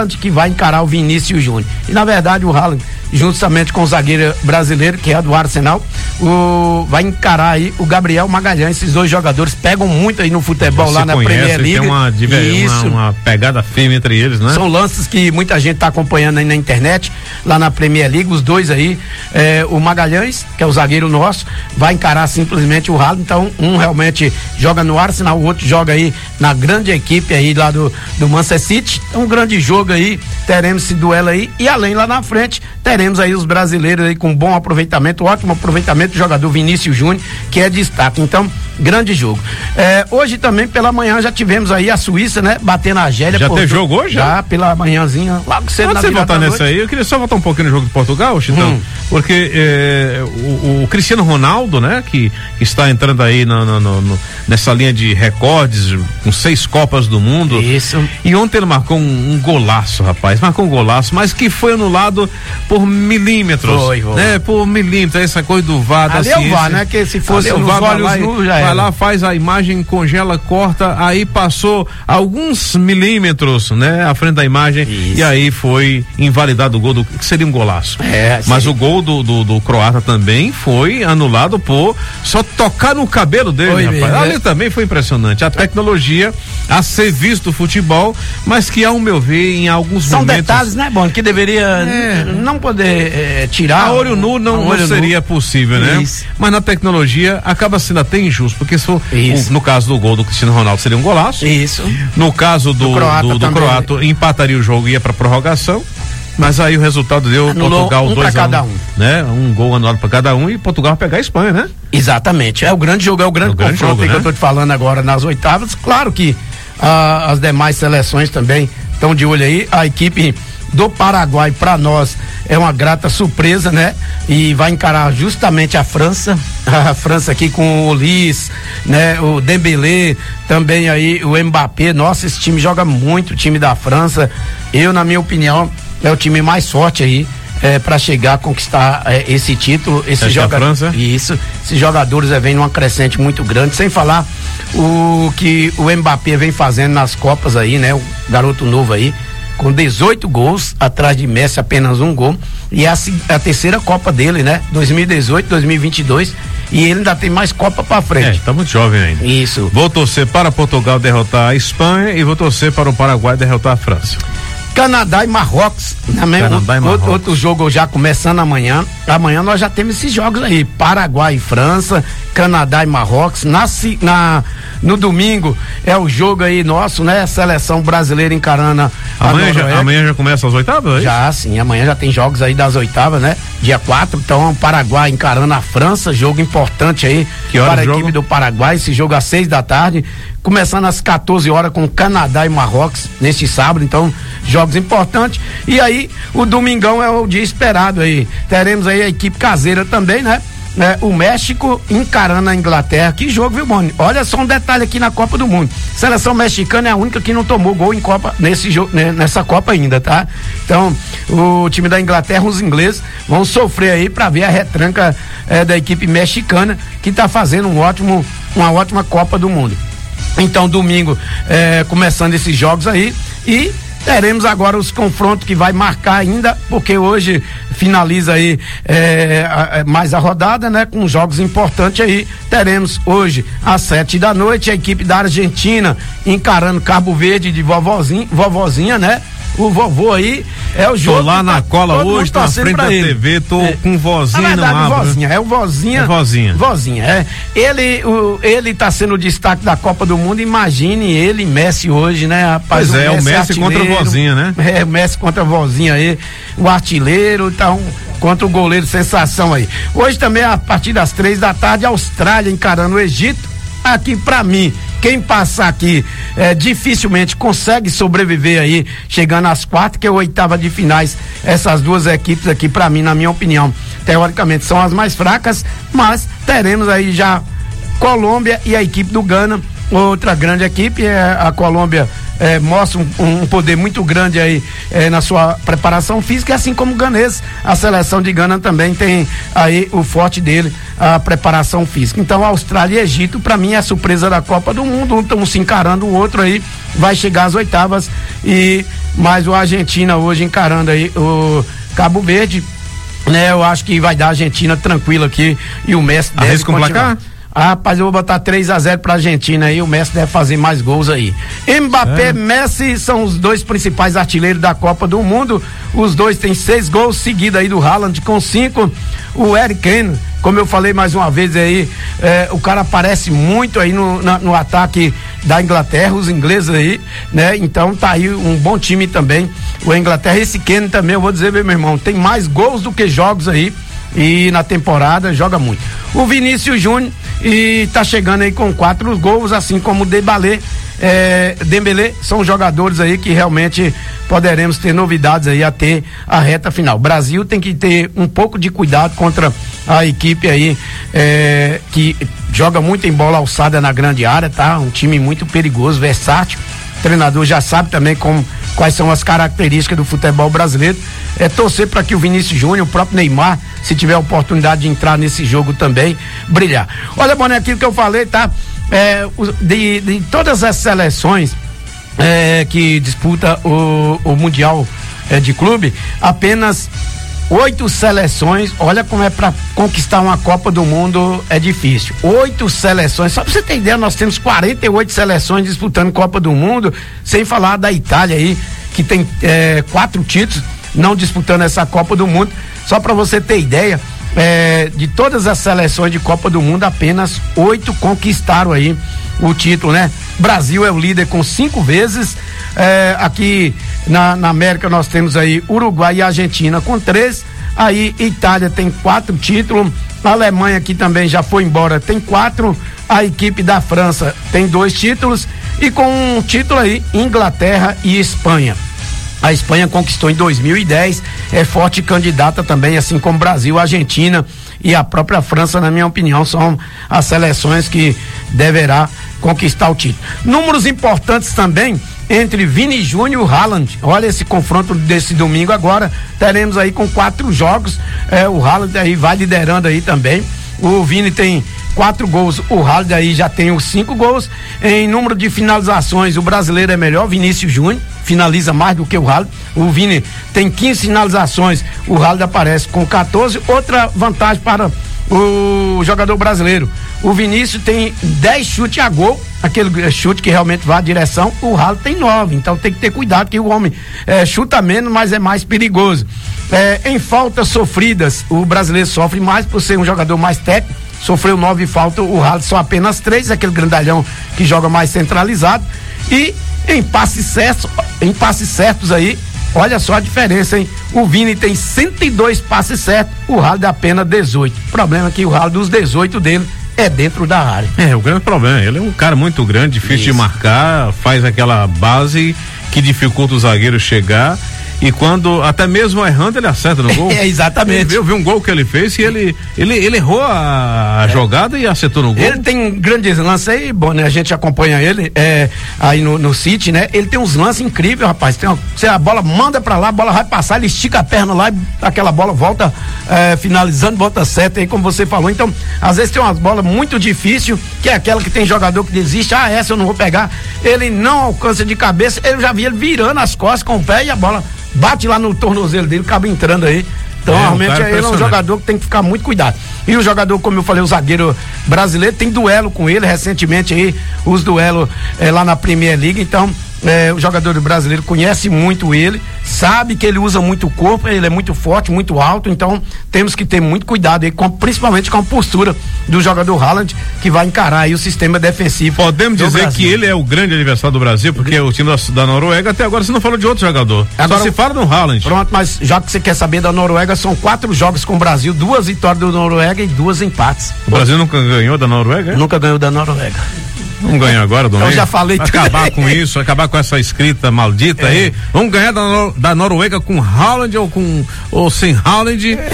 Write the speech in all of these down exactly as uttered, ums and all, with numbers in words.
que vai encarar o Vinícius Júnior. E na verdade o Haaland, juntamente com o zagueiro brasileiro, que é do Arsenal, o, vai encarar aí o Gabriel Magalhães. Esses dois jogadores pegam muito aí no futebol. Você lá na conhece, Premier League. Tem uma, uma, uma pegada firme entre eles, né? São lances que muita gente tá acompanhando aí na internet, lá na Premier League, os dois aí, é, o Magalhães, que é o zagueiro nosso, vai encarar simplesmente o Haaland. Então um realmente joga no Arsenal, o outro joga aí na grande equipe aí lá do, do Manchester City. É um grande jogo aí, teremos esse duelo aí, e além lá na frente, teremos aí os brasileiros aí com bom aproveitamento, ótimo aproveitamento do jogador Vinícius Júnior, que é destaque. Então, grande jogo. É, hoje também pela manhã já tivemos aí a Suíça, né, batendo a Argélia. Já teve jogo hoje? Já, já pela manhãzinha, logo cedo. Antes de você voltar nessa aí, eu queria só voltar um pouquinho no jogo de Portugal, Chitão, hum. porque é, o, o Cristiano Ronaldo, né, que, que está entrando aí no, no, no, no, nessa linha de recordes, com seis Copas do Mundo. Isso. E ontem ele marcou um, um golaço, rapaz, marcou um golaço, mas que foi anulado por milímetros. Foi, foi. Né, por milímetros, essa coisa do V A R, da ciência. Ali é o V A R, né, que se fosse ali nos o V A R, olhos vai, nus, já vai era. lá, faz a imagem, congela, corta, aí passou alguns milímetros, né, à frente da imagem. Isso. E aí foi invalidado o gol do, que seria um golaço. É, mas o gol do, do, do croata também foi anulado por só tocar no cabelo dele, foi, rapaz. Mesmo, ali é. Também foi impressionante. A tecnologia a serviço do futebol, mas que, ao meu ver, em alguns São momentos... São detalhes, né, bom, que deveria é. não poder é, tirar... A olho nu não, não seria nu. possível, né? Isso. Mas na tecnologia acaba sendo até injusto, porque se for, o, no caso do gol do Cristiano Ronaldo seria um golaço. Isso. No caso do, do croata, do, do croata empataria o jogo e ia pra prorrogação. Mas aí o resultado deu Anulou Portugal um dois para cada um, um, né? Um gol anulado para cada um e Portugal pegar a Espanha, né? Exatamente. É o grande jogo, é o grande, é o grande confronto jogo, né? Que eu tô te falando agora nas oitavas. Claro que ah, as demais seleções também estão de olho aí. A equipe do Paraguai, para nós, é uma grata surpresa, né? E vai encarar justamente a França, a França aqui com o Lis, né? O Dembélé, também aí o Mbappé. Nossa, esse time joga muito, o time da França. Eu, na minha opinião, é o time mais forte aí é, para chegar a conquistar é, esse título. Esse jogador, isso, esses jogadores é, vêm numa crescente muito grande, sem falar o que o Mbappé vem fazendo nas Copas aí, né? O garoto novo aí, com dezoito gols, atrás de Messi apenas um gol, e a, a terceira Copa dele, né? dois mil e dezoito, dois mil e vinte e dois, e ele ainda tem mais Copa pra frente. É, tá muito jovem ainda. Isso. Vou torcer para Portugal derrotar a Espanha e vou torcer para o Paraguai derrotar a França. Canadá e Marrocos, também Canadá e outro, Marrocos. outro jogo já começando amanhã. Amanhã nós já temos esses jogos aí, Paraguai e França, Canadá e Marrocos. Na, na, no domingo é o jogo aí nosso, né? Seleção brasileira encarando a amanhã já, amanhã já começa as oitavas? É já, sim, amanhã já tem jogos aí das oitavas, né? Dia quatro, então Paraguai encarando a França, jogo importante aí que hora para a jogo? Equipe do Paraguai, esse jogo às seis da tarde, começando às quatorze horas com Canadá e Marrocos neste sábado, então jogos importantes. E aí o domingão é o dia esperado aí, teremos aí a equipe caseira também, né? É, o México encarando a Inglaterra. Que jogo, viu, Boni? Olha só um detalhe aqui na Copa do Mundo. Seleção mexicana é a única que não tomou gol em Copa, nesse jogo, né, nessa Copa ainda, tá? Então, o time da Inglaterra, os ingleses, vão sofrer aí pra ver a retranca é, da equipe mexicana, que tá fazendo um ótimo, uma ótima Copa do Mundo. Então, domingo, é, começando esses jogos aí, e teremos agora os confrontos que vai marcar ainda, porque hoje finaliza aí é, a, a, mais a rodada, né? Com jogos importantes aí. Teremos hoje às sete da noite a equipe da Argentina encarando Cabo Verde de vovozinha, vovozinha, né? O vovô aí é o jogo. Tô lá na cola hoje, na frente da T V, tô é, com vozinha na verdade, no vozinha, é o vozinha. É vozinha. Vozinha, é. Ele, o, ele tá sendo o destaque da Copa do Mundo, imagine ele, Messi hoje, né, rapaz? Pois o é, Messi o Messi contra a vozinha, né? É, o Messi contra a vozinha aí, o artilheiro, então, contra o goleiro sensação aí. Hoje também, a partir das três da tarde, a Austrália encarando o Egito. Aqui pra mim, quem passar aqui é, dificilmente consegue sobreviver aí, chegando às quatro, que é a oitava de finais. Essas duas equipes aqui, pra mim, na minha opinião, teoricamente são as mais fracas, mas teremos aí já Colômbia e a equipe do Gana, outra grande equipe. É, a Colômbia é, mostra um, um poder muito grande aí é, na sua preparação física, assim como o ganês, a seleção de Gana também tem aí o forte dele, a preparação física. Então, Austrália e Egito, para mim, é a surpresa da Copa do Mundo, um estão se encarando, o outro aí vai chegar às oitavas, e mais o Argentina hoje encarando aí o Cabo Verde, né? Eu acho que vai dar a Argentina tranquila aqui e o Messi deve Arrisca um placar? Ah, rapaz, eu vou botar três a zero pra Argentina aí, o Messi deve fazer mais gols aí. Mbappé, é. Messi são os dois principais artilheiros da Copa do Mundo, os dois têm seis gols, seguido aí do Haaland com cinco, o Harry Kane, como eu falei mais uma vez aí, é, o cara aparece muito aí no, na, no ataque da Inglaterra, os ingleses aí, né? Então tá aí um bom time também, o Inglaterra. Esse Kane também, eu vou dizer, meu irmão, tem mais gols do que jogos aí, e na temporada joga muito. O Vinícius Júnior e tá chegando aí com quatro gols, assim como o Dembélé, é, Dembélé, são jogadores aí que realmente poderemos ter novidades aí até a reta final. Brasil tem que ter um pouco de cuidado contra a equipe aí é, que joga muito em bola alçada na grande área, tá? Um time muito perigoso, versátil. O treinador já sabe também como, quais são as características do futebol brasileiro. É torcer para que o Vinícius Júnior, o próprio Neymar, se tiver a oportunidade de entrar nesse jogo também, brilhar. Olha, Boné, aquilo que eu falei, tá? É, de, de todas as seleções é, que disputa o, o Mundial é, de Clube, apenas oito seleções, olha como é para conquistar uma Copa do Mundo é difícil. Oito seleções, só pra você ter ideia, nós temos quarenta e oito seleções disputando Copa do Mundo, sem falar da Itália aí, que tem é, quatro títulos, não disputando essa Copa do Mundo. Só para você ter ideia, é, de todas as seleções de Copa do Mundo, apenas oito conquistaram aí o título, né? Brasil é o líder com cinco vezes. É, aqui na, na América nós temos aí Uruguai e Argentina com três. Aí Itália tem quatro títulos. A Alemanha, que também já foi embora, tem quatro. A equipe da França tem dois títulos. E com um título aí, Inglaterra e Espanha. A Espanha conquistou em dois mil e dez, é forte candidata também, assim como Brasil, Argentina e a própria França, na minha opinião, são as seleções que deverá conquistar o título. Números importantes também entre Vini Júnior e Haaland. Olha esse confronto desse domingo agora, teremos aí com quatro jogos, é, o Haaland aí vai liderando aí também. O Vini tem quatro gols, o Haaland aí já tem os cinco gols. Em número de finalizações, o brasileiro é melhor, Vinícius Júnior finaliza mais do que o Haaland. O Vini tem quinze finalizações, o Haaland aparece com quatorze. Outra vantagem para o jogador brasileiro, o Vinícius tem dez chutes a gol, aquele chute que realmente vai à direção, o Haaland tem nove, então tem que ter cuidado que o homem é, chuta menos, mas é mais perigoso. É, em faltas sofridas, o brasileiro sofre mais por ser um jogador mais técnico, sofreu nove faltas, o Haaland só apenas três, aquele grandalhão que joga mais centralizado. E em passes certos, em passes certos aí, olha só a diferença, hein? O Vini tem cento e dois passes certos, o Haaland apenas dezoito. O problema é que o Haaland, dos dezoito dele, é dentro da área. É, o grande problema, ele é um cara muito grande, difícil Isso. de marcar, faz aquela base que dificulta o zagueiro chegar. E quando, até mesmo errando, ele acerta no gol. É, exatamente. Eu vi um gol que ele fez e ele, ele, ele errou a, a é. jogada e acertou no gol. Ele tem grandes lances aí, bom, né? A gente acompanha ele é, aí no, no City, né? Ele tem uns lances incríveis, rapaz. Tem uma, se a bola manda pra lá, a bola vai passar, ele estica a perna lá e aquela bola volta é, finalizando, volta certa aí, como você falou. Então, às vezes tem umas bolas muito difíceis, que é aquela que tem jogador que desiste, ah, essa eu não vou pegar. Ele não alcança de cabeça, eu já vi ele virando as costas com o pé e a bola bate lá no tornozelo dele, acaba entrando aí. Então, é, realmente, ele é um jogador que tem que ficar muito cuidado. E o jogador, como eu falei, o zagueiro brasileiro, tem duelo com ele recentemente aí, os duelos é, lá na Premier League. Então, é, o jogador brasileiro conhece muito ele, sabe que ele usa muito o corpo, ele é muito forte, muito alto. Então, temos que ter muito cuidado aí, com, principalmente com a postura do jogador Haaland, que vai encarar aí o sistema defensivo. Podemos dizer Brasil. Que ele é o grande adversário do Brasil, porque o time da, da Noruega, até agora você não falou de outro jogador. Agora só se fala do Haaland. Pronto, mas já que você quer saber da Noruega, são quatro jogos com o Brasil, duas vitórias do Noruega e duas empates. O Brasil nunca ganhou da Noruega? É? Nunca ganhou da Noruega. Vamos ganhar agora, domingo. Eu já falei tudo. Acabar com isso, acabar com essa escrita maldita é. aí. Vamos ganhar da, Nor- da Noruega com Haaland ou com ou sem Haaland. É.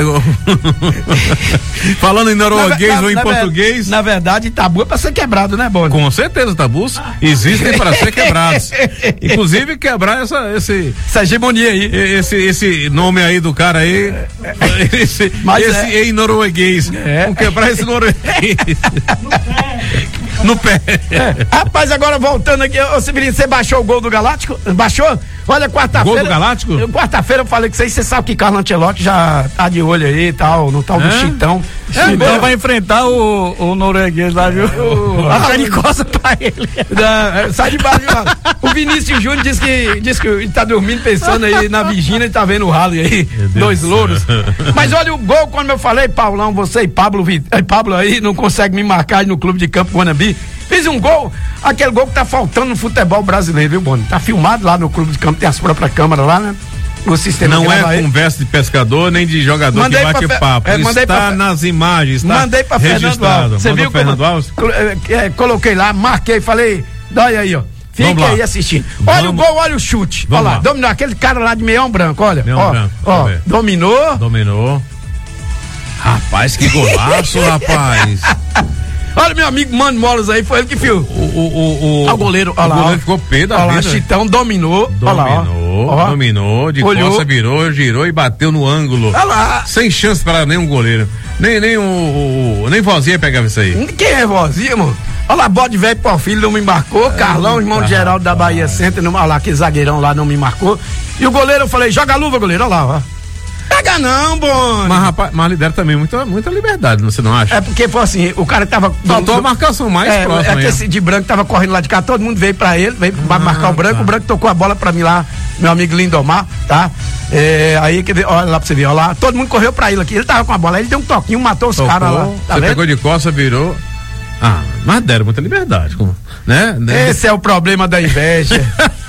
Falando em norueguês na, ou em na, português. Na verdade, tabu é pra ser quebrado, né, Boni? Com certeza, tabus existem para ser quebrados. Inclusive quebrar essa esse essa hegemonia aí. Esse esse nome aí do cara aí. Esse, Mas esse é. em norueguês. É. Vamos quebrar esse norueguês. No pé. É. Rapaz, agora voltando aqui, ô Severino, você baixou o gol do Galáctico? Baixou? Olha, quarta-feira. Gol do Galáctico? Quarta-feira eu falei que você sabe que Carlo Ancelotti já tá de olho aí e tal, no tal é? do Chitão. É, então vai enfrentar o, o norueguês lá, viu? O, a cara de costa pra ele. Da, sai de baixo, o Vinícius Júnior disse que, disse que ele tá dormindo pensando aí na Virgínia e tá vendo o ralo aí, dois louros. Mas olha o gol, quando eu falei, Paulão, você e Pablo, Pablo aí não consegue me marcar aí no clube de campo Guanambi. Fez um gol, aquele gol que tá faltando no futebol brasileiro, viu, Boni? Tá filmado lá no clube de campo, tem as próprias câmeras lá, né? O sistema não é aí. Conversa de pescador nem de jogador mandei que bate papo. É, está pra, nas imagens, tá mandei pra Fernando Alves. Você viu Fernando Alves? É, coloquei lá, marquei, falei, dói aí, ó. Fica aí assistindo. Olha Vamos. o gol, olha o chute. Vamos olha lá, lá, dominou aquele cara lá de meião branco, olha. Meião ó, branco. Ó, dominou. Dominou. Rapaz, que golaço, rapaz. Olha meu amigo Mano Molas aí, foi ele que viu. O, o, o, o, o goleiro, olha o lá. O goleiro ficou pé da olha vida. lá, Chitão dominou. Dominou, lá, dominou, de olhou. costa virou, girou e bateu no ângulo. Olha lá. Sem chance para nenhum goleiro. Nem, nem o, o nem Vozinha pegava isso aí. Quem é Vozinha, mano? Olha lá, bode velho pro filho não me marcou. É, Carlão, irmão de Geraldo da Bahia Center, não, olha lá, aquele zagueirão lá não me marcou. E o goleiro, eu falei, joga a luva, goleiro, olha lá, ó. Pega não, Boni. Mas, rapaz, mas lidera também muita, muita liberdade, você não acha? É porque foi assim, o cara tava. Faltou a marcação mais é, próxima. É que esse de branco tava correndo lá de cá, todo mundo veio pra ele, veio pra ah, marcar o branco, tá. O branco tocou a bola pra mim lá, meu amigo Lindomar, tá? É, aí, que, olha lá pra você ver, olha lá, todo mundo correu pra ele aqui, ele tava com a bola, aí ele deu um toquinho, matou os caras lá. Tá você vendo? Pegou de costa, virou. Ah, mas deram muita liberdade, né? Esse é o problema da inveja.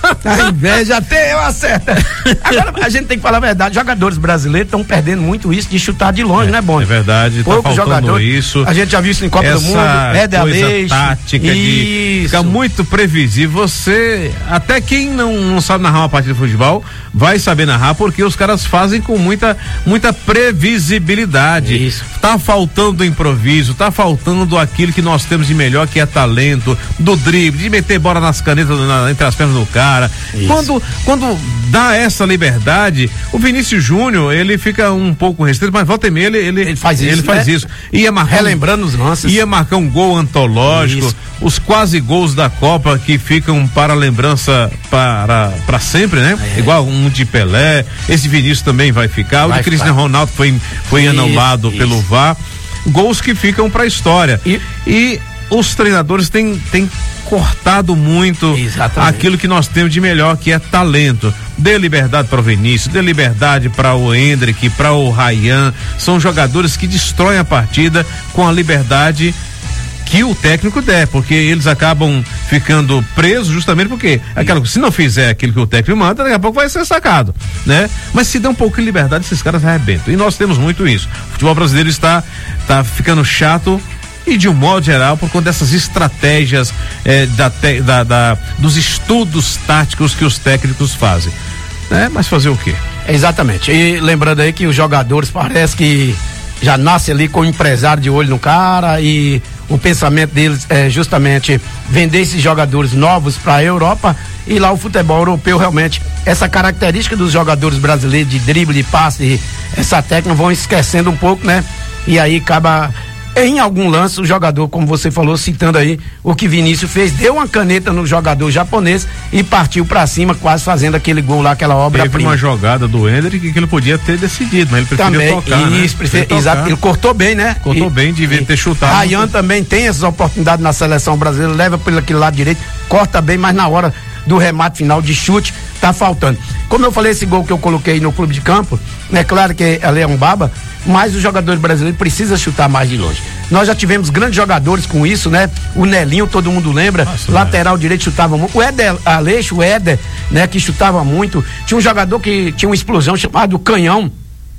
A inveja até eu acerto. Agora, a gente tem que falar a verdade, jogadores brasileiros estão perdendo muito isso de chutar de longe, é, né, Boni? É verdade, poucos tá faltando jogadores, isso. A gente já viu isso em Copa essa do Mundo, Éder Aleixo. tática isso. de ficar muito previsível. Você, até quem não, não sabe narrar uma partida de futebol, vai saber narrar, porque os caras fazem com muita, muita previsibilidade. Isso. Tá faltando improviso, tá faltando aquilo que nós temos de melhor, que é talento, do drible, de meter bola nas canetas, na, entre as pernas do cara. Quando, quando dá essa liberdade, o Vinícius Júnior, ele fica um pouco restrito, mas volta e meia ele, ele, ele faz isso. Ele faz né? isso. Ia marcar Relembrando um, os lances. Ia marcar um gol antológico, isso. Os quase gols da Copa que ficam para lembrança para, para sempre, né? É. Igual um de Pelé, esse Vinícius também vai ficar, vai o de Cristiano Ronaldo foi, foi isso, anulado isso. pelo V A R. Gols que ficam para a história. E, e os treinadores têm, têm cortado muito Exatamente. aquilo que nós temos de melhor, que é talento. Dê liberdade para o Vinícius, dê liberdade para o Hendrick, para o Ryan. São jogadores que destroem a partida com a liberdade que o técnico der, porque eles acabam ficando presos justamente porque aquela, se não fizer aquilo que o técnico manda, daqui a pouco vai ser sacado, né? Mas se der um pouco de liberdade, esses caras arrebentam. E nós temos muito isso. O futebol brasileiro está, está ficando chato e de um modo geral por conta dessas estratégias eh, da, da, da, dos estudos táticos que os técnicos fazem, né? Mas fazer o quê? Exatamente. E lembrando aí que os jogadores parece que já nasce ali com o empresário de olho no cara e o pensamento deles é justamente vender esses jogadores novos para a Europa e lá o futebol europeu realmente, essa característica dos jogadores brasileiros de drible, de passe, essa técnica vão esquecendo um pouco, né? E aí acaba em algum lance o jogador, como você falou, citando aí o que Vinícius fez, deu uma caneta no jogador japonês e partiu pra cima, quase fazendo aquele gol lá, aquela obra-prima. Teve uma jogada do Hendrick que ele podia ter decidido, mas ele preferiu também, tocar, isso, né? prefer, exato, ele cortou bem, né? Cortou e, bem, devia e, ter chutado. Ryan também tem essas oportunidades na seleção brasileira, leva pelo aquele lado direito, corta bem, mas na hora do remate final de chute, tá faltando. Como eu falei, esse gol que eu coloquei no clube de campo, é claro que ali é um baba, mas o jogador brasileiro precisa chutar mais de longe. Nós já tivemos grandes jogadores com isso, né? O Nelinho, todo mundo lembra, Nossa, lateral é. direito chutava muito. O Éder Aleixo, o Éder, né? Que chutava muito. Tinha um jogador que tinha uma explosão chamado Canhão.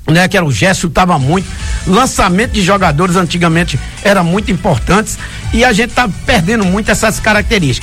né, que era o Gerson, chutava muito, lançamento de jogadores antigamente era muito importantes e a gente tá perdendo muito essas características.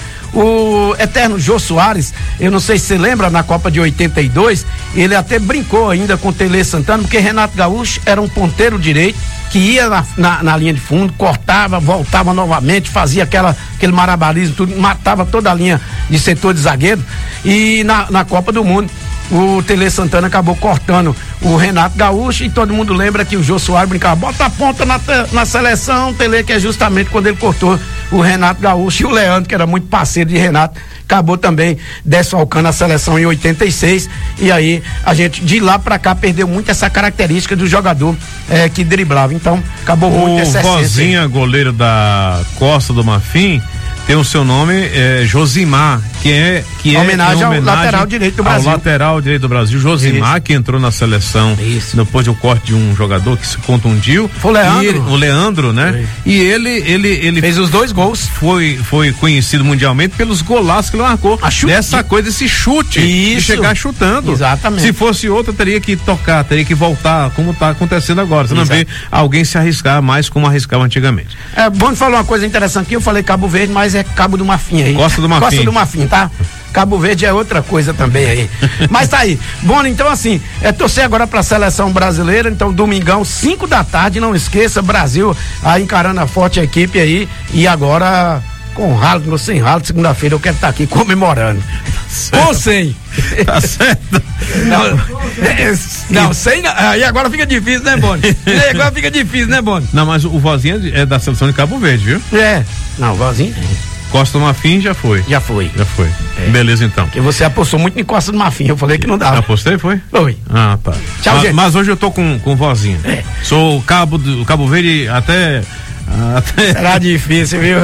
O eterno Jô Soares, eu não sei se você lembra, na Copa de oitenta e dois, ele até brincou ainda com o Tele Santana, porque Renato Gaúcho era um ponteiro direito que ia na, na, na linha de fundo, cortava, voltava novamente, fazia aquela, aquele marabarismo, tudo, matava toda a linha de setor de zagueiro. E na, na Copa do Mundo o Tele Santana acabou cortando o Renato Gaúcho e todo mundo lembra que o Jô Soares brincava, bota a ponta na, na seleção, Tele, que é justamente quando ele cortou o Renato Gaúcho, e o Leandro, que era muito parceiro de Renato, acabou também desfalcando a seleção em oitenta e seis, e aí a gente de lá pra cá perdeu muito essa característica do jogador eh, que driblava, então acabou o muito essa essência. O Vozinha, goleiro da Costa do Marfim, tem o seu nome é, Josimar, que é que é homenagem, homenagem ao lateral direito do Brasil. Ao lateral direito do Brasil, Josimar, Isso. que entrou na seleção Isso. depois do corte de um jogador que se contundiu. Foi o Leandro. Ele, o Leandro, né? Foi. E ele, ele, ele fez os dois gols. Foi, foi conhecido mundialmente pelos golaços que ele marcou. Dessa coisa, esse chute. Isso. De chegar chutando. Exatamente. Se fosse outro, teria que tocar, teria que voltar, como está acontecendo agora. Você não vê alguém se arriscar mais como arriscava antigamente. É bom falar uma coisa interessante aqui, eu falei Cabo Verde, mas é Cabo do Marfim aí. Costa do Marfim. Costa do Marfim, tá? Cabo Verde é outra coisa também aí. Mas tá aí. Bom, então assim, é torcer agora pra seleção brasileira, então domingão, cinco da tarde, não esqueça, Brasil aí encarando a forte equipe aí, e agora com ralo, ou sem ralo, segunda-feira eu quero estar tá aqui comemorando. Com sem. Tá certo. Não, é, não sem, aí agora fica difícil, né, Boni? Agora fica difícil, né, Boni? Não, mas o Vozinho é da seleção de Cabo Verde, viu? É. Não, o Vozinho Costa do Marfim já foi. Já foi. Já foi. É. Beleza, então. Porque você apostou muito em Costa do Marfim, eu falei que não dava. Apostei, foi? Foi. Ah, tá. Tchau, mas, gente. mas hoje eu tô com, com Vozinho. É. Sou cabo do Cabo Verde até... Até... Será difícil, viu?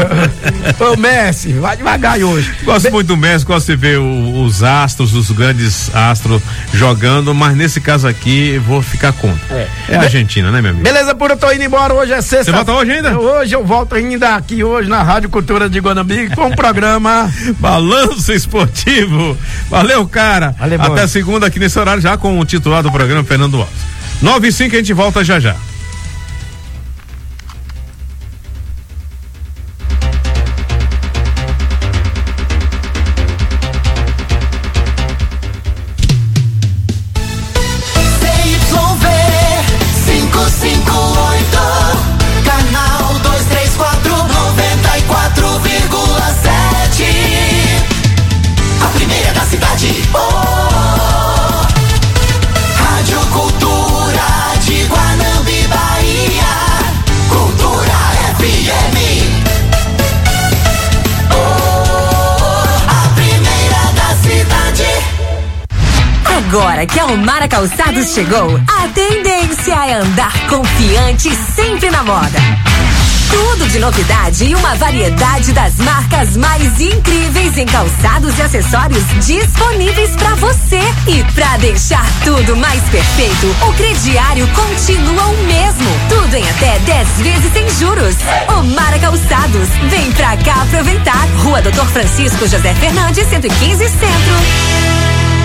Ô Messi, vai devagar hoje. Gosto Be... muito do Messi, gosto de ver o, os astros, os grandes astros jogando, mas nesse caso aqui vou ficar contra. É, é a Argentina, né, meu amigo? Beleza, por eu tô indo embora, hoje é sexta. Você volta hoje ainda? Hoje eu volto ainda aqui hoje na Rádio Cultura de Guanambi com o programa Balanço Esportivo. Valeu, cara. Valeu, até bom. Segunda aqui nesse horário já com o titular do programa, Fernando Alves. nove e cinco, a gente volta já já. Agora que a Omara Calçados chegou, a tendência é andar confiante sempre na moda. Tudo de novidade e uma variedade das marcas mais incríveis em calçados e acessórios disponíveis pra você. E pra deixar tudo mais perfeito, o crediário continua o mesmo. Tudo em até dez vezes sem juros. Omara Calçados, vem pra cá aproveitar. Rua Doutor Francisco José Fernandes, cento e quinze, Centro.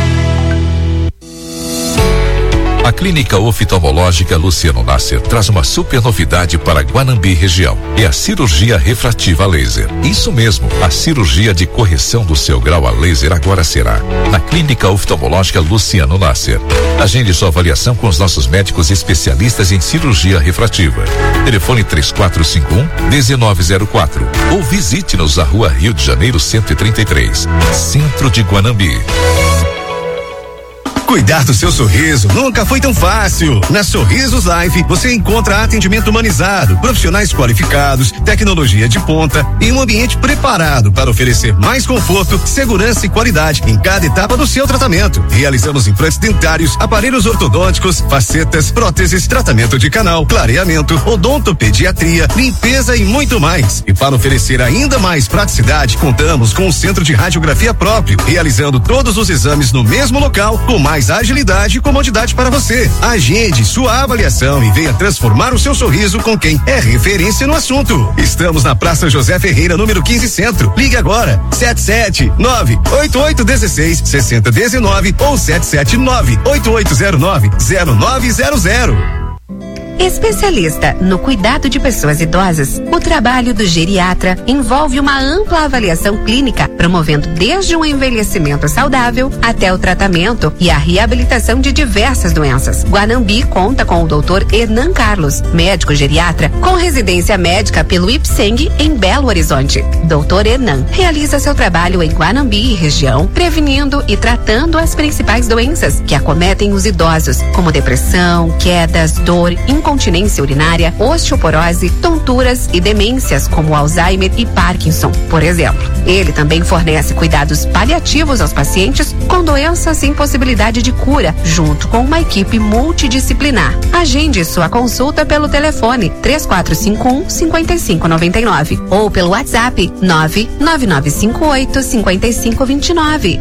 A Clínica Oftalmológica Luciano Nasser traz uma super novidade para Guanambi região. É a cirurgia refrativa a laser. Isso mesmo, a cirurgia de correção do seu grau a laser agora será na Clínica Oftalmológica Luciano Nasser. Agende sua avaliação com os nossos médicos especialistas em cirurgia refrativa. Telefone três quatro cinco um, um nove zero quatro ou visite-nos na Rua Rio de Janeiro cento e trinta e três, Centro de Guanambi. Cuidar do seu sorriso nunca foi tão fácil. Na Sorrisos Life você encontra atendimento humanizado, profissionais qualificados, tecnologia de ponta e um ambiente preparado para oferecer mais conforto, segurança e qualidade em cada etapa do seu tratamento. Realizamos implantes dentários, aparelhos ortodônticos, facetas, próteses, tratamento de canal, clareamento, odontopediatria, limpeza e muito mais. E para oferecer ainda mais praticidade, contamos com um centro de radiografia próprio, realizando todos os exames no mesmo local com mais mais agilidade e comodidade para você. Agende sua avaliação e venha transformar o seu sorriso com quem é referência no assunto. Estamos na Praça José Ferreira, número quinze Centro. Ligue agora, sete sete nove oito oito um seis seis zero um nove ou sete sete nove oito oito zero nove zero nove zero zero. Especialista no cuidado de pessoas idosas, o trabalho do geriatra envolve uma ampla avaliação clínica, promovendo desde um envelhecimento saudável até o tratamento e a reabilitação de diversas doenças. Guanambi conta com o doutor Hernan Carlos, médico geriatra, com residência médica pelo IPSENG em Belo Horizonte. doutor Hernan realiza seu trabalho em Guanambi e região, prevenindo e tratando as principais doenças que acometem os idosos, como depressão, quedas, dor, incontinência urinária, osteoporose, tonturas e demências como Alzheimer e Parkinson, por exemplo. Ele também fornece cuidados paliativos aos pacientes com doenças sem possibilidade de cura, junto com uma equipe multidisciplinar. Agende sua consulta pelo telefone três quatro cinco um, cinco cinco nove nove ou pelo WhatsApp nove nove nove cinco oito, cinco cinco dois nove.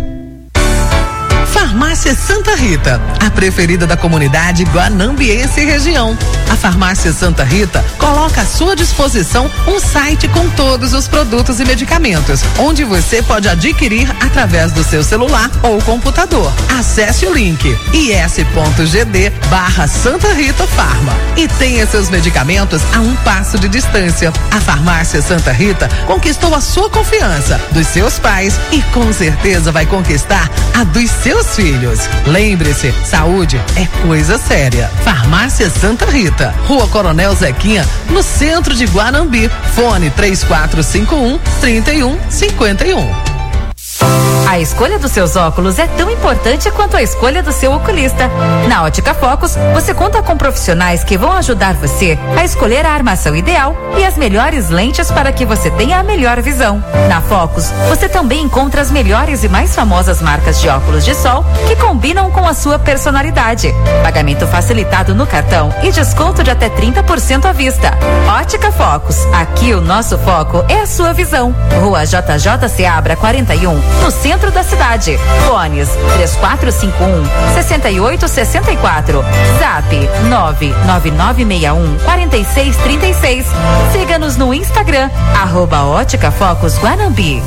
Farmácia Santa Rita, a preferida da comunidade guanambiense e região. A Farmácia Santa Rita coloca à sua disposição um site com todos os produtos e medicamentos, onde você pode adquirir através do seu celular ou computador. Acesse o link is.gd barra Santa Rita Farma e tenha seus medicamentos a um passo de distância. A Farmácia Santa Rita conquistou a sua confiança, dos seus pais e com certeza vai conquistar a dos seus filhos. Lembre-se, saúde é coisa séria. Farmácia Santa Rita, Rua Coronel Zequinha, no centro de Guanambi. Fone três quatro cinco um, três um cinco um. A escolha dos seus óculos é tão importante quanto a escolha do seu oculista. Na Ótica Focus, você conta com profissionais que vão ajudar você a escolher a armação ideal e as melhores lentes para que você tenha a melhor visão. Na Focus, você também encontra as melhores e mais famosas marcas de óculos de sol que combinam com a sua personalidade. Pagamento facilitado no cartão e desconto de até trinta por cento à vista. Ótica Focus, aqui o nosso foco é a sua visão. Rua J J Seabra quarenta e um, no centro da cidade. Fones três quatro cinco um, seis oito seis quatro. Zap nove nove nove seis um, quatro seis três seis. Siga-nos no Instagram, arroba Ótica Focus Guanambi.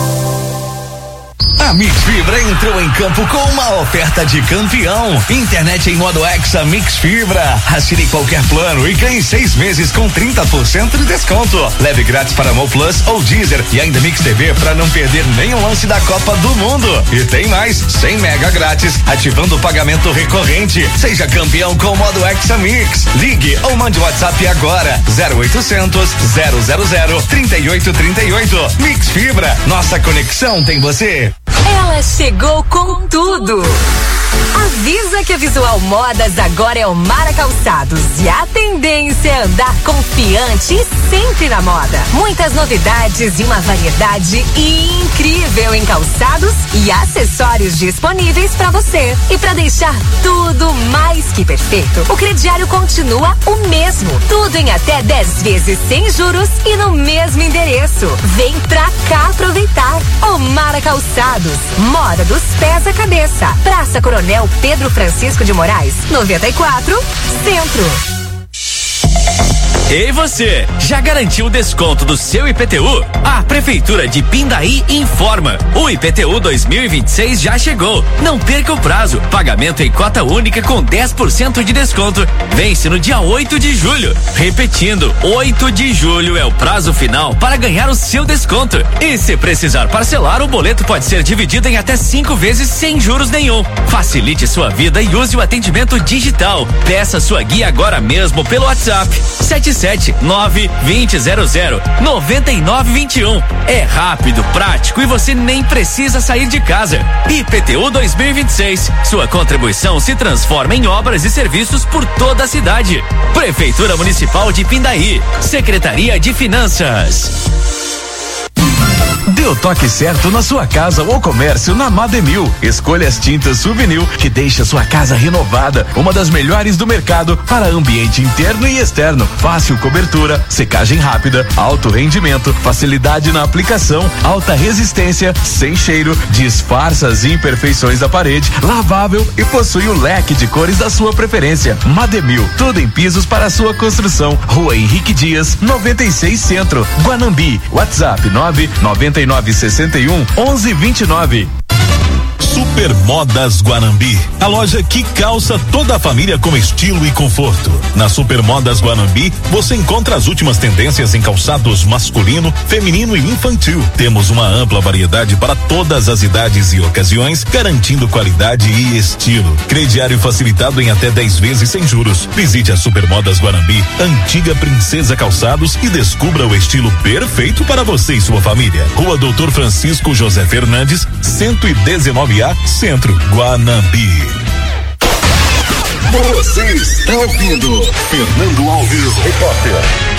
A Mix Fibra entrou em campo com uma oferta de campeão. Internet em modo Hexa Mix Fibra. Assine qualquer plano e ganhe seis meses com trinta por cento de desconto. Leve grátis para Mo Plus ou Deezer e ainda Mix T V para não perder nenhum lance da Copa do Mundo. E tem mais, cem mega grátis, ativando o pagamento recorrente. Seja campeão com o modo Hexa Mix. Ligue ou mande WhatsApp agora. zero oitocentos, zero zero zero, trinta e oito trinta e oito. Mix Fibra, nossa conexão tem você. Ela chegou com tudo. Avisa que a Visual Modas agora é o Mara Calçados e a tendência é andar confiante e sempre na moda. Muitas novidades e uma variedade incrível em calçados e acessórios disponíveis para você. E para deixar tudo mais que perfeito, o crediário continua o mesmo. Tudo em até dez vezes sem juros e no mesmo endereço. Vem pra cá aproveitar. O Mara Calçados, moda dos pés à cabeça. Praça Coronel Pedro Francisco de Moraes, noventa e quatro, Centro. Ei você, já garantiu o desconto do seu I P T U? A Prefeitura de Pindaí informa, o I P T U dois mil e vinte e seis já chegou. Não perca o prazo, pagamento em cota única com dez por cento de desconto. Vence no dia oito de julho. Repetindo, oito de julho é o prazo final para ganhar o seu desconto. E se precisar parcelar, o boleto pode ser dividido em até cinco vezes sem juros nenhum. Facilite sua vida e use o atendimento digital. Peça sua guia agora mesmo pelo WhatsApp sete sete nove, vinte, zero zero, noventa e nove vinte e um. É rápido, prático e você nem precisa sair de casa. I P T U dois mil e vinte e seis. Sua contribuição se transforma em obras e serviços por toda a cidade. Prefeitura Municipal de Pindaí. Secretaria de Finanças. Dê o toque certo na sua casa ou comércio na Mademil. Escolha as tintas Souvenir que deixa sua casa renovada. Uma das melhores do mercado para ambiente interno e externo. Fácil cobertura, secagem rápida, alto rendimento, facilidade na aplicação, alta resistência, sem cheiro, disfarça as imperfeições da parede, lavável e possui o leque de cores da sua preferência. Mademil, tudo em pisos para a sua construção. Rua Henrique Dias, noventa e seis Centro, Guanambi. WhatsApp nove nove nove seis um onze vinte e nove. Super Modas Guanambi, a loja que calça toda a família com estilo e conforto. Na Super Modas Guanambi, você encontra as últimas tendências em calçados masculino, feminino e infantil. Temos uma ampla variedade para todas as idades e ocasiões, garantindo qualidade e estilo. Crediário facilitado em até dez vezes sem juros. Visite a Super Modas Guanambi, antiga Princesa Calçados, e descubra o estilo perfeito para você e sua família. Rua Doutor Francisco José Fernandes, cento e dezenove A, Centro, Guanambi. Você está ouvindo Fernando Alves, repórter.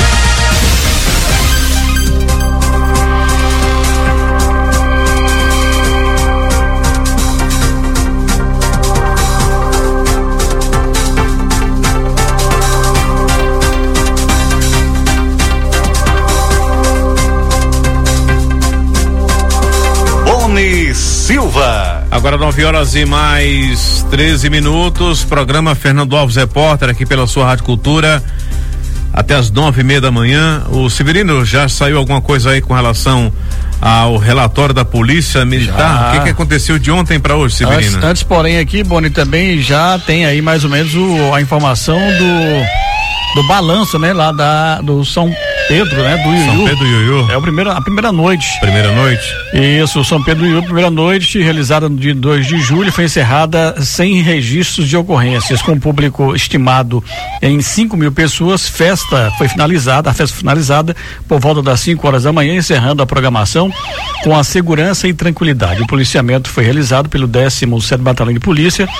Boni Silva. Agora nove horas e mais treze minutos, programa Fernando Alves Repórter aqui pela sua Rádio Cultura até as nove e meia da manhã. O Severino, já saiu alguma coisa aí com relação ao relatório da Polícia Militar? Já. O que que aconteceu de ontem para hoje, Severino? Antes, antes, porém, aqui, Boni, também já tem aí mais ou menos o, a informação do, do balanço, né, lá da, do São Pedro, né, do Iuiú. São Pedro do Iuiú. É o primeiro, a primeira noite. Primeira noite? Isso, São Pedro do Iuiú, primeira noite, realizada no dia dois de julho, foi encerrada sem registros de ocorrências, com público estimado em cinco mil pessoas. Festa foi finalizada, a festa foi finalizada por volta das cinco horas da manhã, encerrando a programação com a segurança e tranquilidade. O policiamento foi realizado pelo décimo sétimo Batalhão de Polícia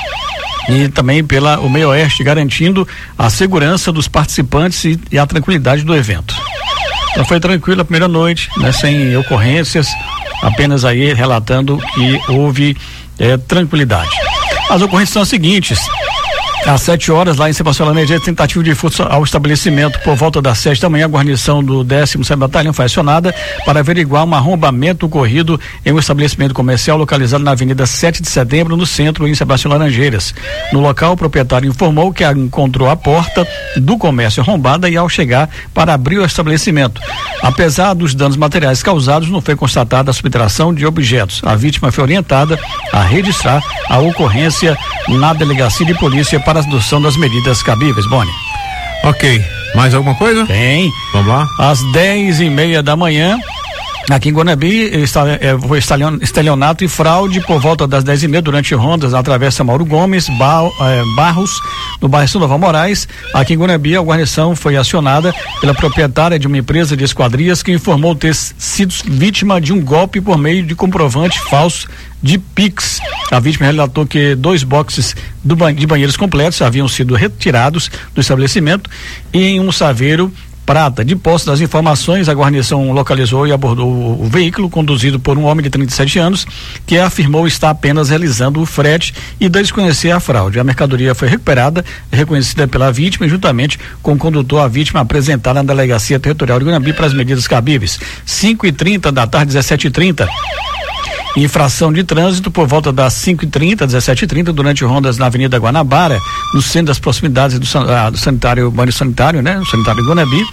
e também pela o Meio Oeste, garantindo a segurança dos participantes e, e a tranquilidade do evento. Então foi tranquilo a primeira noite, né, sem ocorrências, apenas aí relatando que houve eh, tranquilidade. As ocorrências são as seguintes: às sete horas, lá em Sebastião Laranjeira, tentativa de furto ao estabelecimento. Por volta das sete da manhã, a guarnição do décimo sétimo Batalhão foi acionada para averiguar um arrombamento ocorrido em um estabelecimento comercial localizado na Avenida sete de Setembro, no centro, em Sebastião Laranjeiras. No local, o proprietário informou que encontrou a porta do comércio arrombada e, ao chegar para abrir o estabelecimento, apesar dos danos materiais causados, não foi constatada a subtração de objetos. A vítima foi orientada a registrar a ocorrência na delegacia de polícia para a adoção das medidas cabíveis. Boni. Ok. Mais alguma coisa? Tem. Vamos lá. Às dez e meia da manhã, aqui em Guanambi, está, é, foi estelionato e fraude por volta das dez e meia durante rondas na Travessa Mauro Gomes, Bar, é, Barros, no bairro São Nova Moraes. Aqui em Guanambi, a guarnição foi acionada pela proprietária de uma empresa de esquadrias que informou ter sido vítima de um golpe por meio de comprovante falso de Pix. A vítima relatou que dois boxes do ban- de banheiros completos haviam sido retirados do estabelecimento e em um saveiro prata. De posse das informações, a guarnição localizou e abordou o, o veículo conduzido por um homem de trinta e sete anos que afirmou estar apenas realizando o frete e desconhecer a fraude. A mercadoria foi recuperada, reconhecida pela vítima e juntamente com o condutor, a vítima apresentada na Delegacia Territorial de Guanambi para as medidas cabíveis. cinco e trinta da tarde, dezessete e trinta. Infração de trânsito por volta das cinco e trinta, dezessete e trinta, durante rondas na Avenida Guanabara, no centro das proximidades do, ah, do sanitário, banho sanitário, né? No sanitário de Guanambi.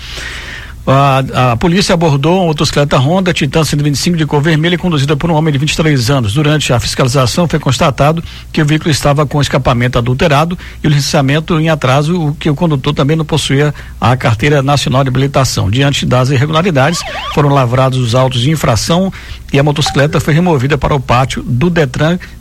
A, a polícia abordou uma motocicleta Honda Titan cento e vinte e cinco de cor vermelha conduzida por um homem de vinte e três anos. Durante a fiscalização foi constatado que o veículo estava com escapamento adulterado e o licenciamento em atraso, o que o condutor também não possuía a carteira nacional de habilitação. Diante das irregularidades, foram lavrados os autos de infração e a motocicleta foi removida para o pátio do Detran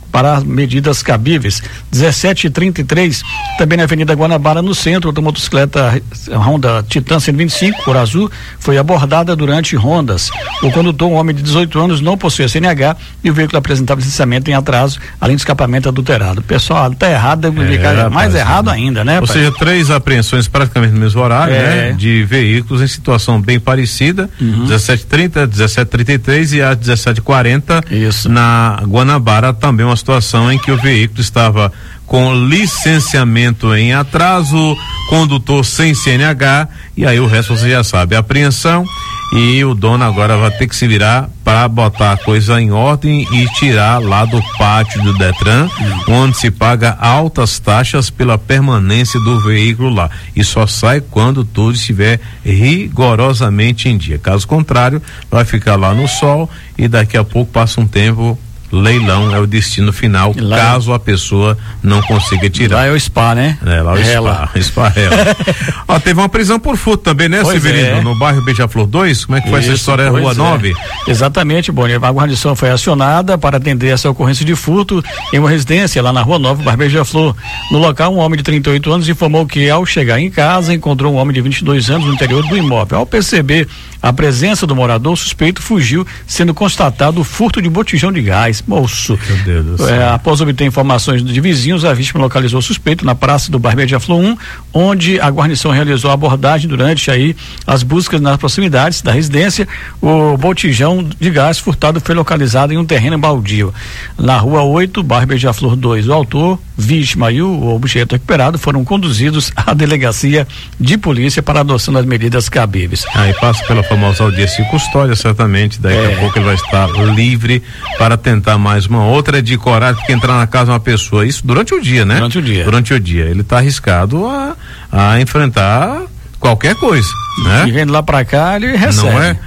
para as medidas cabíveis. dezessete e trinta e três, também na Avenida Guanabara, no centro, outra motocicleta Honda Titan cento e vinte e cinco, cor azul, foi abordada durante rondas. O condutor, um homem de dezoito anos, não possuía C N H e o veículo apresentava licenciamento em atraso, além de escapamento adulterado. Pessoal, tá errado, deve É, ficar rapaz, mais errado ainda, né? Ou pai? seja, três apreensões praticamente no mesmo horário, É. né? De veículos em situação bem parecida, Uhum. dezessete e trinta, dezessete e trinta e três e às dezessete e quarenta na Guanabara, também uma situação em que o veículo estava com licenciamento em atraso, condutor sem C N H, e aí o resto você já sabe, apreensão, e o dono agora vai ter que se virar para botar a coisa em ordem e tirar lá do pátio do Detran, onde se paga altas taxas pela permanência do veículo lá, e só sai quando tudo estiver rigorosamente em dia. Caso contrário, vai ficar lá no sol e daqui a pouco passa um tempo. Leilão é o destino final, Lá caso a pessoa não consiga tirar. Lá é o spa, né? É, lá é o Ela. spa, spa Rela. Ó, teve uma prisão por furto também, né, Pois Severino? é. No bairro Beija-Flor dois, como é que foi essa Isso, história? pois Rua é. nove? Exatamente, Boni. A guarnição foi acionada para atender essa ocorrência de furto em uma residência lá na Rua nove, bairro Beija-Flor. No local, um homem de trinta e oito anos informou que, ao chegar em casa, encontrou um homem de vinte e dois anos no interior do imóvel. Ao perceber a presença do morador, o suspeito fugiu, sendo constatado o furto de botijão de gás. Moço. Meu Deus do céu. É, após obter informações de vizinhos, a vítima localizou o suspeito na praça do bairro Beija-Flor um, onde a guarnição realizou a abordagem durante aí as buscas nas proximidades da residência. O botijão de gás furtado foi localizado em um terreno baldio na Rua oito, bairro Beija-Flor dois. O autor, vítima e o objeto recuperado foram conduzidos à delegacia de polícia para a adoção das medidas cabíveis. Aí passa pela famosa audiência e custódia, certamente, daqui É. a pouco ele vai estar livre para tentar mais uma outra. É de coragem, porque entrar na casa de uma pessoa, isso durante o dia, né? Durante o dia. Durante o dia, ele está arriscado a, a enfrentar qualquer coisa, né? E vendo lá para cá, ele recebe. Não é?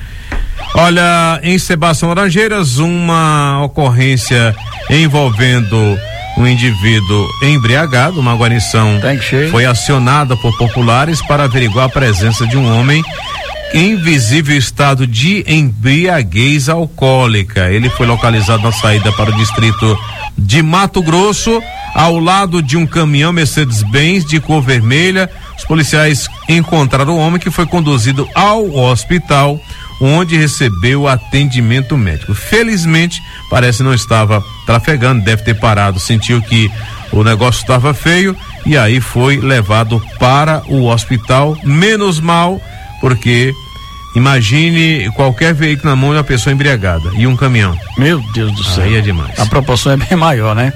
Olha, em Sebastião Laranjeiras, uma ocorrência envolvendo um indivíduo embriagado, uma guarnição foi acionada por populares para averiguar a presença de um homem em visível estado de embriaguez alcoólica. Ele foi localizado na saída para o distrito de Mato Grosso, ao lado de um caminhão Mercedes-Benz de cor vermelha. Os policiais encontraram o homem, que foi conduzido ao hospital, onde recebeu atendimento médico. Felizmente, parece não estava trafegando, deve ter parado, sentiu que o negócio estava feio e aí foi levado para o hospital. Menos mal, porque imagine qualquer veículo na mão de uma pessoa embriagada e um caminhão. Meu Deus do céu. Aí é demais. A proporção é bem maior, né?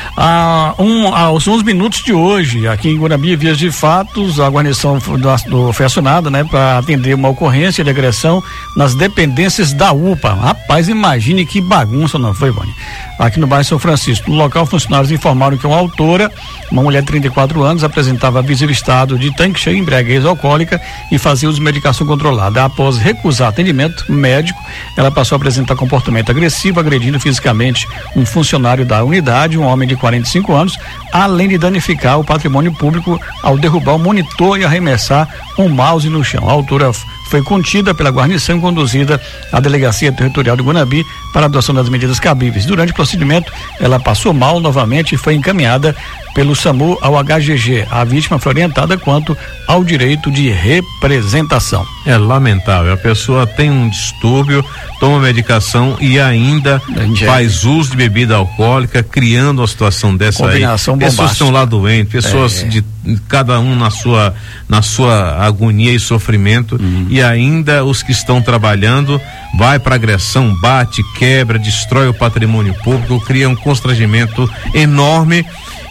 Ah, um, aos onze minutos de hoje, aqui em Guarabira, Vias de Fatos, a guarnição foi, do, foi acionada, né, para atender uma ocorrência de agressão nas dependências da U P A. Rapaz, imagine que bagunça, não foi, Boni? Aqui no bairro São Francisco. No local, funcionários informaram que uma autora, uma mulher de trinta e quatro anos, apresentava visível estado de tanque cheio, embriaguez alcoólica e fazia uso de medicação controlada. Após recusar atendimento médico, ela passou a apresentar comportamento agressivo, agredindo fisicamente um funcionário da unidade, um homem de quarenta e cinco anos, além de danificar o patrimônio público ao derrubar o monitor e arremessar um mouse no chão. A autora foi contida pela guarnição e conduzida à Delegacia Territorial de Guanabi para a adoção das medidas cabíveis. Durante o procedimento, ela passou mal novamente e foi encaminhada pelo SAMU ao H G G. A vítima foi orientada quanto ao direito de representação. É lamentável, a pessoa tem um distúrbio, toma medicação e ainda faz uso de bebida alcoólica, criando uma situação dessa. Combinação aí. Pessoas bombástica. estão lá doentes, pessoas É. de cada um na sua na sua agonia e sofrimento, Uhum. e ainda os que estão trabalhando vai para agressão, bate, quebra, destrói o patrimônio público, cria um constrangimento enorme.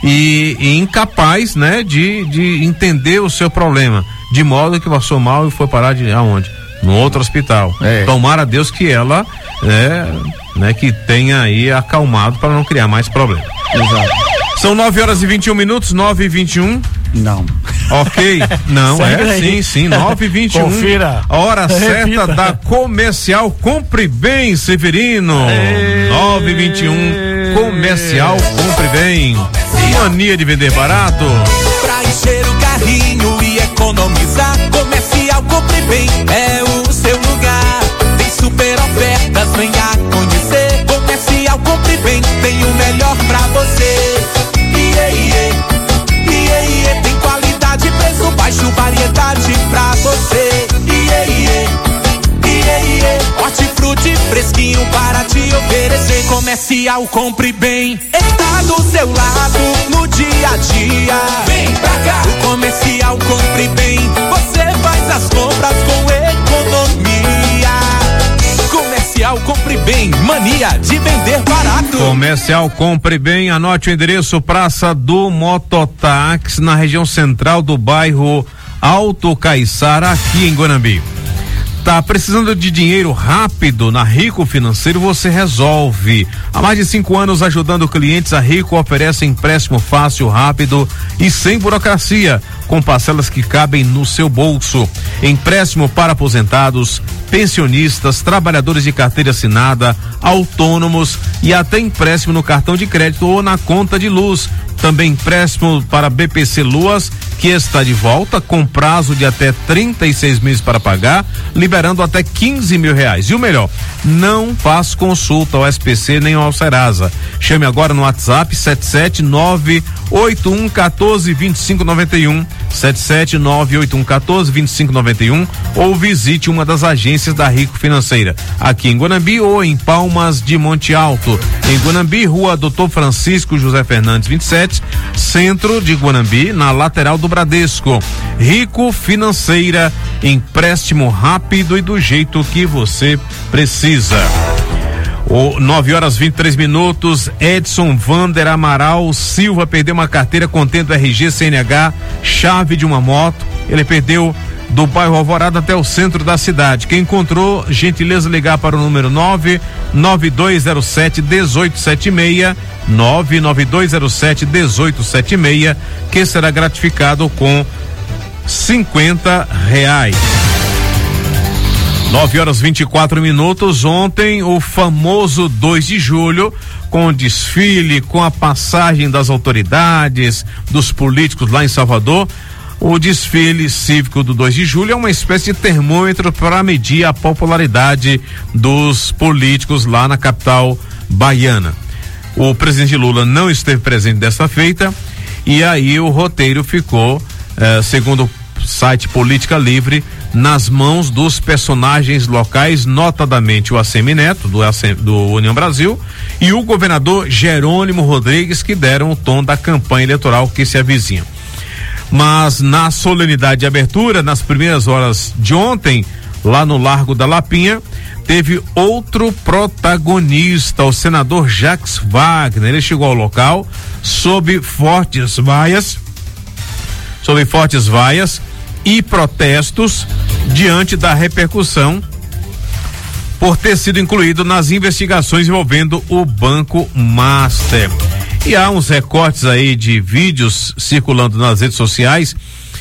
E, e incapaz, né, de, de entender o seu problema, de modo que passou mal e foi parar de aonde? No outro hospital. É. Tomara a Deus que ela, é, né, que tenha aí acalmado para não criar mais problema. Exato. São nove horas e vinte e um minutos, nove e vinte e um. Não. Ok, não, Segue é aí. sim, sim, nove e vinte e um. Confira. A hora certa Repita. da Comercial Compre Bem, Severino. nove e vinte e um, Comercial Compre Bem. Mania de vender barato. Pra encher o carrinho e economizar, Comercial Compre Bem é o seu lugar. Tem super ofertas, venha conhecer. Comercial Compre Bem tem o melhor pra Comercial Compre Bem está do seu lado no dia a dia. Vem pra cá. O Comercial Compre Bem, você faz as compras com economia. Comercial Compre Bem, mania de vender barato. Comercial Compre Bem, anote o endereço: Praça do Mototáxi, na região central do bairro Alto Caiçara, aqui em Guanambi. Tá precisando de dinheiro rápido? Na Rico Financeiro você resolve. Há mais de cinco anos ajudando clientes, a Rico oferece empréstimo fácil, rápido e sem burocracia, com parcelas que cabem no seu bolso. Empréstimo para aposentados, pensionistas, trabalhadores de carteira assinada, autônomos e até empréstimo no cartão de crédito ou na conta de luz. Também empréstimo para B P C Luas, que está de volta com prazo de até trinta e seis meses para pagar, liberando até quinze mil reais. E o melhor, não faz consulta ao S P C nem ao Serasa. Chame agora no WhatsApp sete sete nove oito um um quatro dois cinco nove um, sete sete nove oito um um quatro dois cinco nove um, ou visite uma das agências da Rico Financeira, aqui em Guanambi ou em Palmas de Monte Alto. Em Guanambi, Rua Doutor Francisco José Fernandes vinte e sete, centro de Guanambi, na lateral do Bradesco. Rico Financeira, empréstimo rápido e do jeito que você precisa. O nove horas vinte e três minutos, Edson Vander Amaral Silva perdeu uma carteira contendo R G, C N H, chave de uma moto. Ele perdeu do bairro Alvorada até o centro da cidade. Quem encontrou, gentileza ligar para o número nove nove dois zero sete um oito sete seis, nove nove dois zero sete um oito sete seis, que será gratificado com cinquenta reais. nove horas vinte e quatro minutos. Ontem, o famoso dois de julho, com o desfile, com a passagem das autoridades, dos políticos lá em Salvador. O desfile cívico do dois de julho é uma espécie de termômetro para medir a popularidade dos políticos lá na capital baiana. O presidente Lula não esteve presente dessa feita e aí o roteiro ficou, eh, segundo o site Política Livre, nas mãos dos personagens locais, notadamente o Assemineto, do, do União Brasil, e o governador Jerônimo Rodrigues, que deram o tom da campanha eleitoral que se avizinha. Mas na solenidade de abertura, nas primeiras horas de ontem, lá no Largo da Lapinha, teve outro protagonista, o senador Jacques Wagner. Ele chegou ao local sob fortes vaias, sob fortes vaias e protestos diante da repercussão por ter sido incluído nas investigações envolvendo o Banco Master. E há uns recortes aí de vídeos circulando nas redes sociais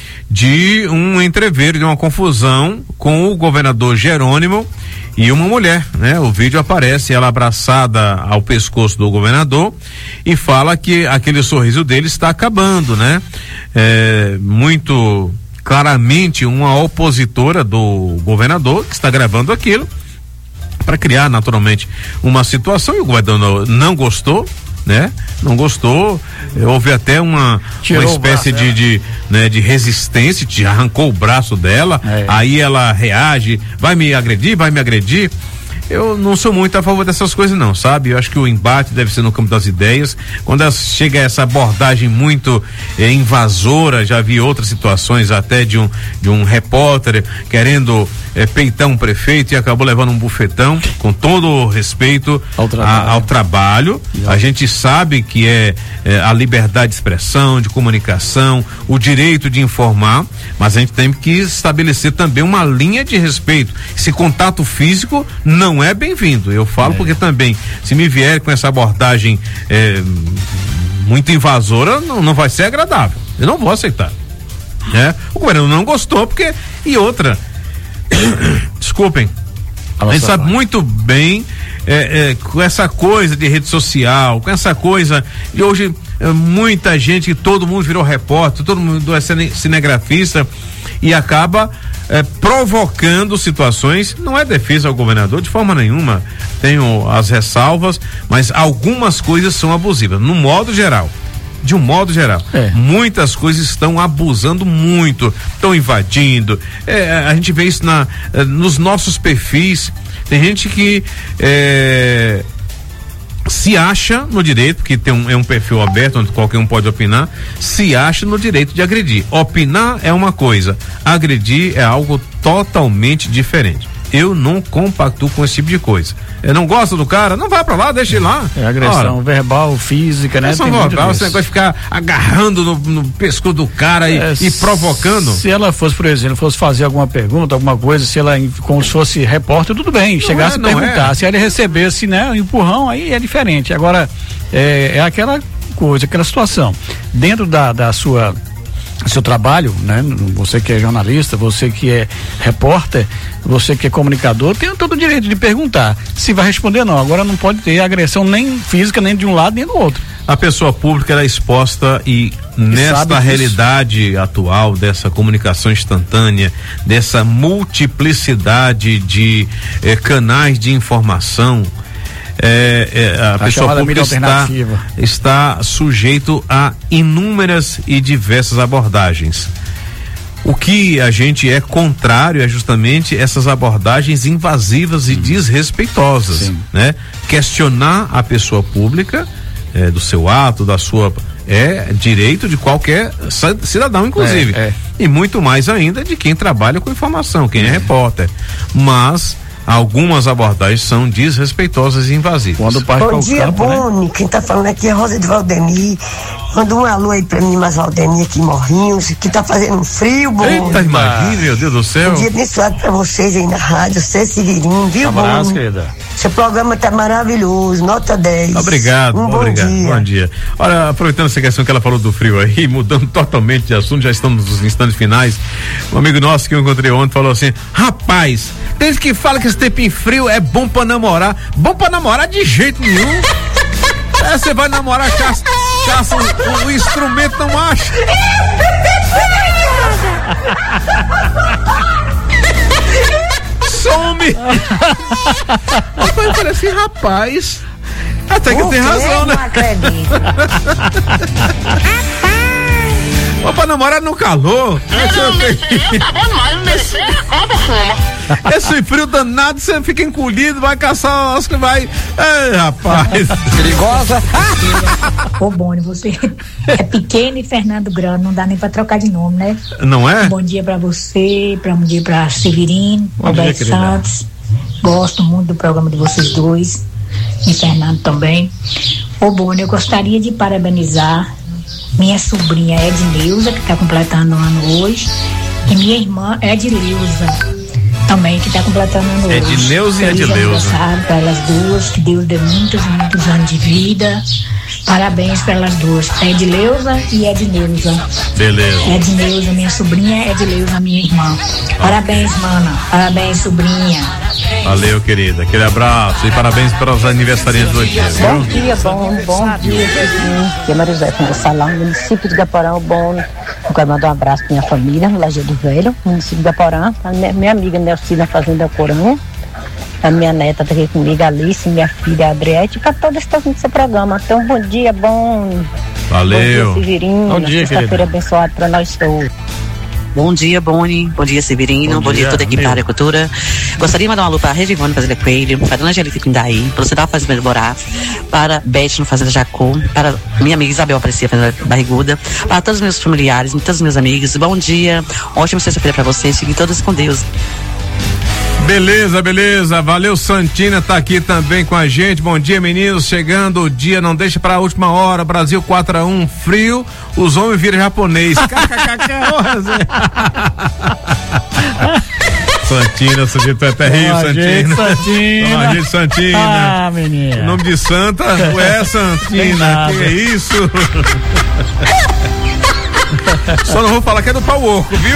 de um entreveiro, de uma confusão com o governador Jerônimo e uma mulher, né? O vídeo aparece ela abraçada ao pescoço do governador e fala que aquele sorriso dele está acabando, né? É, muito claramente uma opositora do governador que está gravando aquilo para criar naturalmente uma situação, e o governador não gostou, né? Não gostou, houve até uma, uma espécie braço, de, de, né, de resistência, te arrancou o braço dela, é. Aí ela reage, vai me agredir, vai me agredir. Eu não sou muito a favor dessas coisas não, sabe? Eu acho que o embate deve ser no campo das ideias. Quando chega essa abordagem muito eh, invasora, já vi outras situações até de um de um repórter querendo eh, peitar um prefeito e acabou levando um bufetão, com todo o respeito ao trabalho. A, ao trabalho. A gente sabe que é eh, a liberdade de expressão, de comunicação, o direito de informar, mas a gente tem que estabelecer também uma linha de respeito. Esse contato físico não é bem-vindo. Eu falo é. porque também, se me vier com essa abordagem é, muito invasora, não, não vai ser agradável. Eu não vou aceitar. Né? O governo não gostou, porque. E outra. Desculpem. A gente sabe muito bem é, é, com essa coisa de rede social, com essa coisa de hoje é, muita gente, todo mundo virou repórter, todo mundo é cine, cinegrafista e acaba é, provocando situações. Não é defesa ao governador de forma nenhuma, tenho as ressalvas, mas algumas coisas são abusivas, no modo geral. De um modo geral, é. Muitas coisas estão abusando muito, estão invadindo. É, a gente vê isso na, nos nossos perfis. Tem gente que é, se acha no direito, porque tem um, é um perfil aberto onde qualquer um pode opinar, se acha no direito de agredir. Opinar é uma coisa, agredir é algo totalmente diferente. Eu não compactuo com esse tipo de coisa. Eu não gosto do cara, não vai pra lá, deixa ele lá. É agressão Ora, verbal, física, né? Agressão verbal, esse negócio de ficar agarrando no, no pescoço do cara é, e, e provocando. Se ela fosse, por exemplo, fosse fazer alguma pergunta, alguma coisa, se ela, como se fosse repórter, tudo bem, não chegasse é, a perguntar. É. Se ela recebesse, né, um empurrão, aí é diferente. Agora, é, é aquela coisa, aquela situação. Dentro da, da sua... seu trabalho, né? Você que é jornalista, você que é repórter, você que é comunicador, tem todo o direito de perguntar se vai responder ou não. Agora não pode ter agressão nem física, nem de um lado nem do outro. A pessoa pública era exposta e, e nesta realidade atual dessa comunicação instantânea, dessa multiplicidade de eh, canais de informação, É, é, a, a pessoa pública está, está sujeito a inúmeras e diversas abordagens. O que a gente é contrário é justamente essas abordagens invasivas e hum. desrespeitosas, Sim. né? Questionar a pessoa pública é, do seu ato, da sua é direito de qualquer cidadão, inclusive, é, é. e muito mais ainda de quem trabalha com informação, quem é, é repórter. Mas algumas abordagens são desrespeitosas e invasivas. Quando Bom dia, campo, Boni. Né? Quem tá falando aqui é Rosa de Valdemir. Manda um alô aí pra mim, mais Valdemir aqui em Morrinhos, que tá fazendo frio, Boni. Eita, imagina, meu Deus do céu. Um dia abençoado pra vocês aí na rádio, você Severino, viu, Boni? Abraço, querida. Seu programa tá maravilhoso, nota dez. Obrigado, um bom obrigado. Dia. Bom dia. Olha, aproveitando essa questão que ela falou do frio aí, mudando totalmente de assunto, já estamos nos instantes finais. Um amigo nosso que eu encontrei ontem falou assim: rapaz, tem gente que fala que esse tempinho frio é bom pra namorar. Bom pra namorar de jeito nenhum. É, você vai namorar, caça, caça o, o instrumento, não acha. Some! Rapaz, eu falei assim, rapaz, até que tem razão, né? Não acredito. Ó, pra namorar no calor. Esse frio danado, você fica encolhido, vai caçar as que vai. Ei, rapaz. Perigosa. Ô, Boni, você é pequeno e Fernando Grande, não dá nem pra trocar de nome, né? Não é? Bom dia pra você, pra um dia pra Severino, Roberto Santos. Gosto muito do programa de vocês dois. E Fernando também. Ô, Boni, eu gostaria de parabenizar minha sobrinha Edneuza, que está completando um ano hoje, e minha irmã Edileuza, também, que está completando um ano hoje. Edneuza e Edileuza. Aniversário para elas duas, que Deus dê muitos e muitos anos de vida. Parabéns para elas duas, Edileuza e Edneuza. Beleza. Edneuza, minha sobrinha, Edileuza, minha irmã. Parabéns, mana. Parabéns, sobrinha. Valeu, querida. Aquele abraço e parabéns para os aniversariantes do dia. Bom dia, bom, bom dia, Serginho. Aqui é Marizé com o Salão, município de Gaporã, bom. Eu quero mandar um abraço para minha família, no Lajeado Velho, município de Gaporã. A minha amiga Nelcina Fazenda Corã. A minha neta tá aqui comigo, Alice, minha filha Adriete, para todos que estão no seu programa. Então, bom dia, bom. Valeu. Bom dia, Severino. Bom dia, sexta-feira abençoado para nós todos. Bom dia, Boni. Bom dia, Severino. Bom, Bom dia, dia toda a equipe da área cultura. Gostaria de mandar um alô para a Regivone Fazenda Coelho, para a Dona Angelique Pindaí, para o Cidade Fazenda Borá, para Beth no Fazenda Jacó, para minha amiga Isabel Aparecia Fazenda Barriguda, para todos os meus familiares, todos os meus amigos. Bom dia. Ótima sexta-feira para vocês. Fiquem todos com Deus. Beleza, beleza. Valeu, Santina tá aqui também com a gente. Bom dia, meninos. Chegando o dia, não deixa pra última hora. Brasil quatro a um, frio, os homens viram japonês. Santina, sujeito é terrível, Santina. Santina. Gente, Santina. Ah, menina. Nome de Santa? Ué, Santina, que é isso? Só não vou falar que é do pau oco, viu?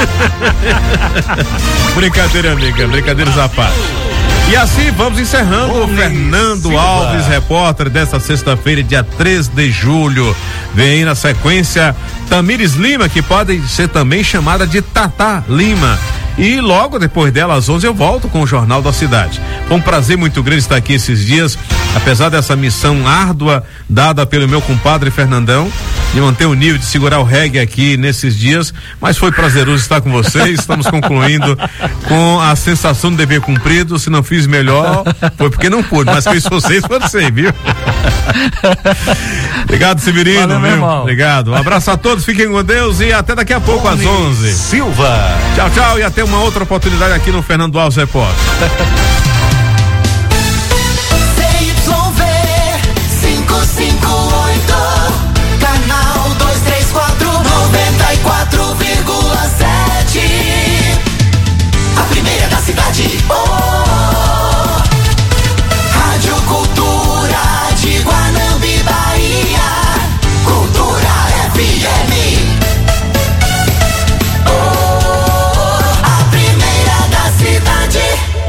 Brincadeira, amiga, brincadeiras à parte. E assim vamos encerrando o Fernando Silva. Alves, repórter desta sexta-feira, dia três de julho. Vem aí na sequência Tamires Lima, que pode ser também chamada de Tatá Lima. E logo depois dela, às onze, eu volto com o Jornal da Cidade. Foi um prazer muito grande estar aqui esses dias, apesar dessa missão árdua dada pelo meu compadre Fernandão. de manter o nível, de segurar o reggae aqui nesses dias, mas foi prazeroso estar com vocês. Estamos concluindo com a sensação de dever cumprido. Se não fiz melhor, foi porque não pude, mas fez vocês, foi você, viu? Obrigado, Severino. Valeu, meu irmão. Obrigado. Um abraço a todos, fiquem com Deus e até daqui a pouco, às onze. Silva. Tchau, tchau, e até uma outra oportunidade aqui no Fernando Alves Repórter. C Y V cinco cinco oito, canal dois três quatro, noventa e quatro vírgula sete. A primeira da cidade. Oh, Rádio Cultura de Guanambi, Bahia. Cultura F M. Oh, a primeira da cidade.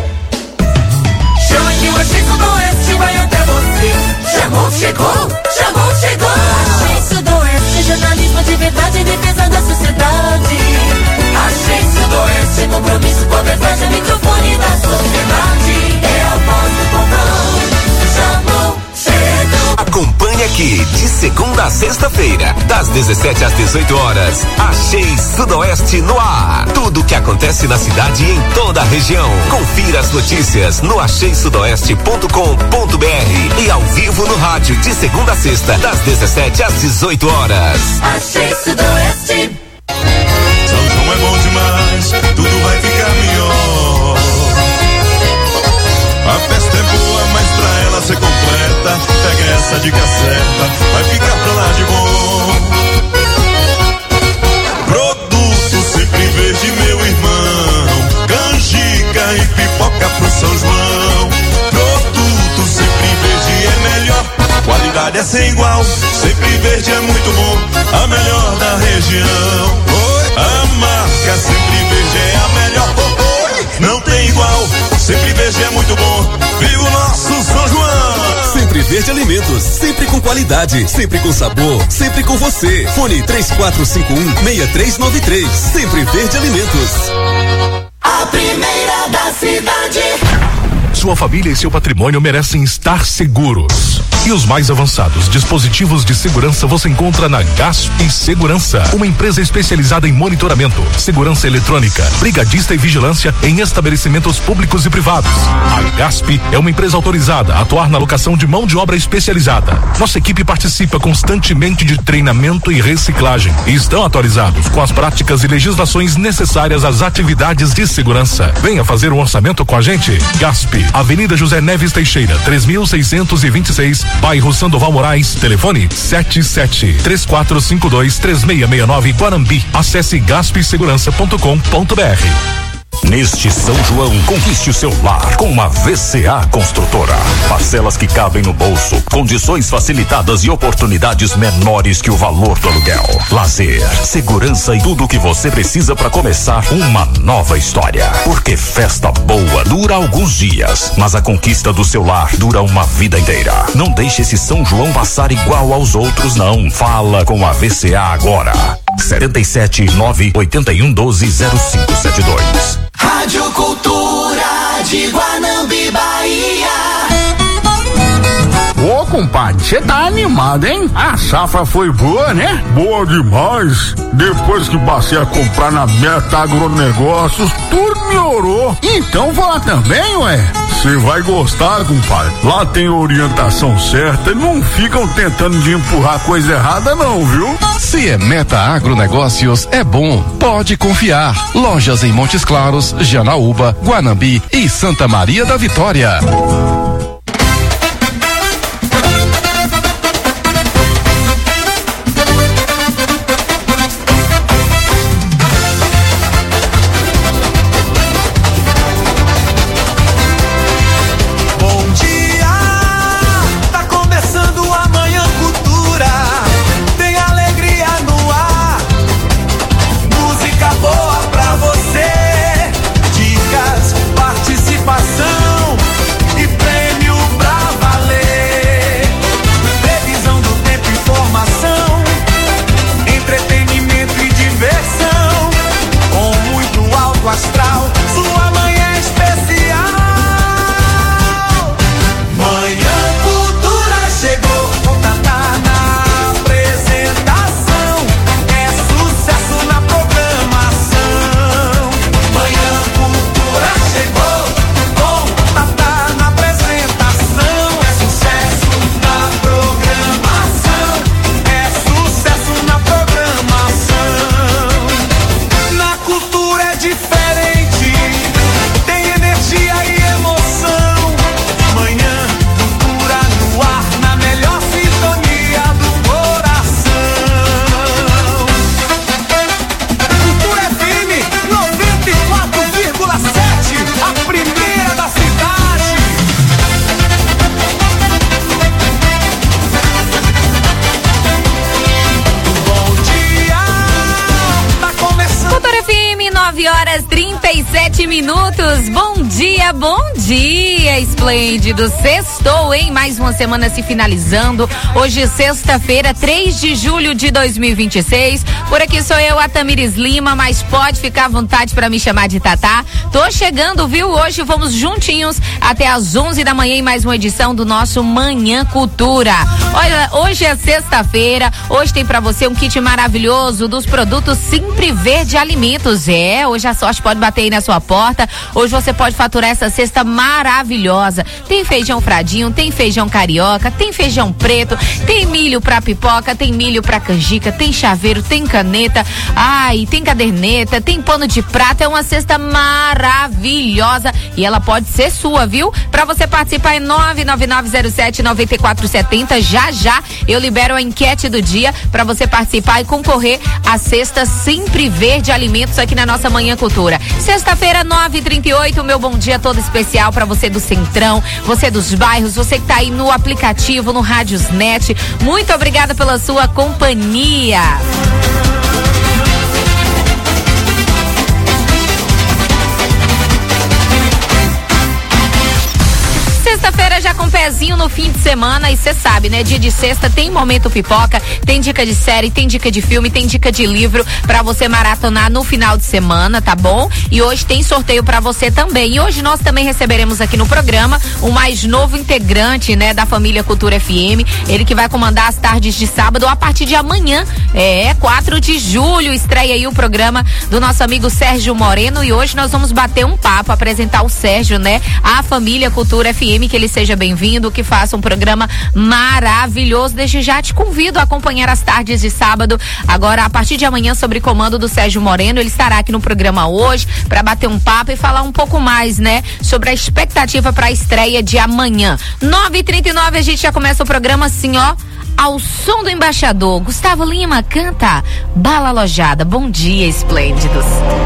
Chama que o Axis Sudoeste vai até você. Chamou, chegou, chamou, chegou. Axis Sudoeste, jornalismo de verdade em defesa da sociedade. Axis Sudoeste, compromisso com a verdade, microfone da sociedade. É a voz do povão. Chamou, chegou. Acompanhe aqui, de segunda a sexta-feira, das dezessete às dezoito horas, Axis Sudoeste no ar. Tudo o que acontece na cidade e em toda a região. Confira as notícias no axis sudoeste ponto com ponto br e ao vivo no rádio, de segunda a sexta, das dezessete às dezoito horas. Axis Sudoeste. São João é bom demais, tudo vai ficar melhor. A festa é boa, mas pra ela ser completa, pega essa dica certa, vai ficar pra lá de bom. Produto sempre verde, meu irmão, canjica e pipoca pro São João. Produto sempre verde é melhor, qualidade é sem igual, sempre verde é muito bom, a melhor da região. Oi, a marca sempre verde é a melhor, oh, oi, não tem igual, sempre verde é muito bom, viva o nosso São João. Sempre Verde Alimentos, sempre com qualidade, sempre com sabor, sempre com você. Fone três quatro cinco um, seis três nove três. Sempre Verde Alimentos. A primeira da cidade. Sua família e seu patrimônio merecem estar seguros. E os mais avançados dispositivos de segurança você encontra na Gasp Segurança, uma empresa especializada em monitoramento, segurança eletrônica, brigadista e vigilância em estabelecimentos públicos e privados. A Gasp é uma empresa autorizada a atuar na locação de mão de obra especializada. Nossa equipe participa constantemente de treinamento e reciclagem e estão atualizados com as práticas e legislações necessárias às atividades de segurança. Venha fazer um orçamento com a gente. Gasp, Avenida José Neves Teixeira, três mil seiscentos e vinte e seis, bairro Sandoval Moraes, telefone sete sete três quatro cinco dois três seis seis nove, Guanambi. Acesse gasp segurança ponto com ponto br. Neste São João, conquiste o seu lar com uma V C A Construtora. Parcelas que cabem no bolso, condições facilitadas e oportunidades menores que o valor do aluguel. Lazer, segurança e tudo o que você precisa para começar uma nova história. Porque festa boa dura alguns dias, mas a conquista do seu lar dura uma vida inteira. Não deixe esse São João passar igual aos outros, não. Fala com a V C A agora. setenta e sete, nove oitenta e um, doze, zero cinco sete dois. Rádio Cultura de Guanambi, Bahia. Ô, compadre, você tá animado, hein? A safra foi boa, né? Boa demais. Depois que passei a comprar na Meta Agronegócios, tudo melhorou. Então vou lá também, ué. Você vai gostar, compadre. Lá tem orientação certa e não ficam tentando de empurrar coisa errada não, viu? Se é Meta Agronegócios, é bom. Pode confiar. Lojas em Montes Claros, Janaúba, Guanambi e Santa Maria da Vitória. Participação e prêmio. nove horas trinta e sete minutos. Bom dia, bom dia, esplêndido. Sextou, hein? Mais uma semana se finalizando. Hoje, sexta-feira, três de julho de dois mil e vinte e seis. Por aqui sou eu, a Tamires Lima, mas pode ficar à vontade para me chamar de Tatá. Tô chegando, viu? Hoje vamos juntinhos até às onze da manhã em mais uma edição do nosso Manhã Cultura. Olha, hoje é sexta-feira. Hoje tem para você um kit maravilhoso dos produtos Sempre Verde Alimentos. É, hoje a sorte pode bater aí na sua porta. Hoje você pode faturar essa cesta maravilhosa. Tem feijão fradinho, tem feijão carioca, tem feijão preto, tem milho pra pipoca, tem milho pra canjica, tem chaveiro, tem caneta, ai, tem caderneta, tem pano de prata. É uma cesta maravilhosa e ela pode ser sua, viu? Pra você participar é nove nove nove zero sete nove quatro sete zero. Já já eu libero a enquete do dia pra você participar e concorrer à cesta Sempre Verde Alimentos aqui na nossa Manhã Cultura. Sexta-feira, nove e trinta e oito, meu bom dia todo especial pra você do Centrão, você dos bairros, você que tá aí no aplicativo, no Rádiosnet. Muito obrigada pela sua companhia. Sexta-feira já com pezinho no fim de semana e cê sabe, né? Dia de sexta tem momento pipoca, tem dica de série, tem dica de filme, tem dica de livro pra você maratonar no final de semana, tá bom? E hoje tem sorteio pra você também. E hoje nós também receberemos aqui no programa o mais novo integrante, né? Da família Cultura F M, ele que vai comandar as tardes de sábado a partir de amanhã, é, quatro de julho, estreia aí o programa do nosso amigo Sérgio Moreno e hoje nós vamos bater um papo, apresentar o Sérgio, né? A família Cultura F M, que ele seja bem-vindo, que faça um programa maravilhoso. Desde já te convido a acompanhar as tardes de sábado, agora a partir de amanhã, sob comando do Sérgio Moreno. Ele estará aqui no programa hoje para bater um papo e falar um pouco mais, né, sobre a expectativa para a estreia de amanhã. nove e trinta e nove, a gente já começa o programa assim, ó, ao som do embaixador. Gustavo Lima canta Bala Alojada. Bom dia, esplêndidos.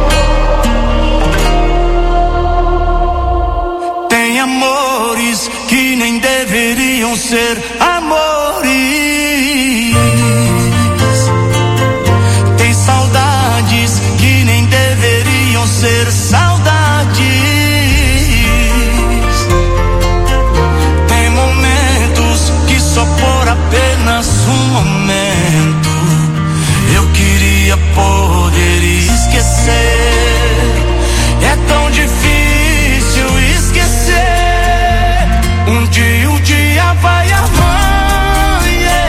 Tem amores que nem deveriam ser amores. Tem saudades que nem deveriam ser saudades. Tem momentos que só por apenas um momento eu queria poder esquecer. É tão difícil esquecer. Um dia, um dia vai amanhecer.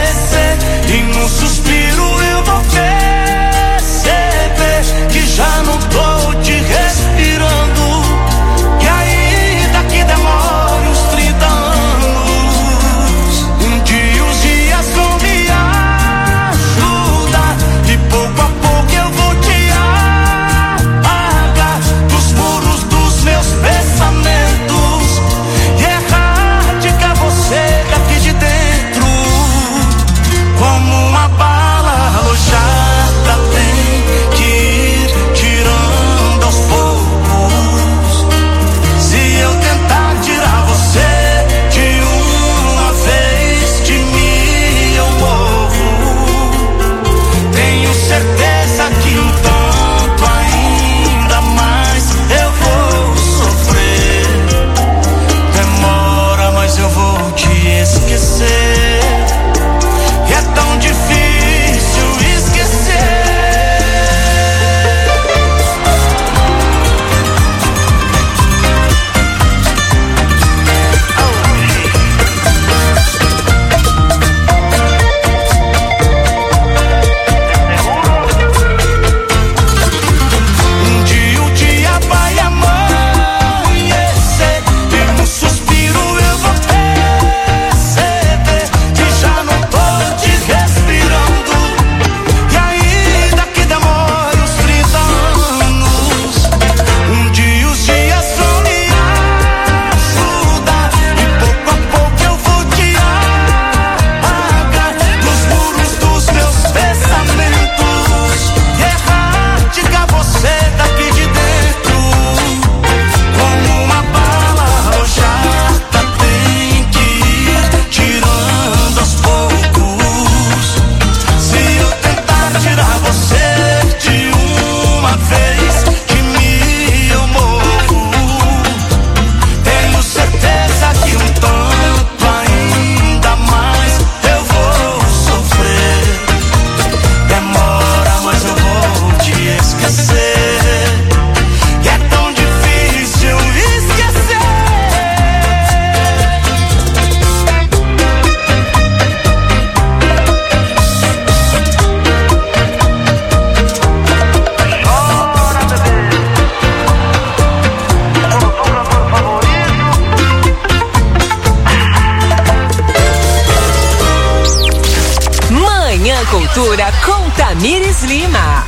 Cultura com Tamires Lima.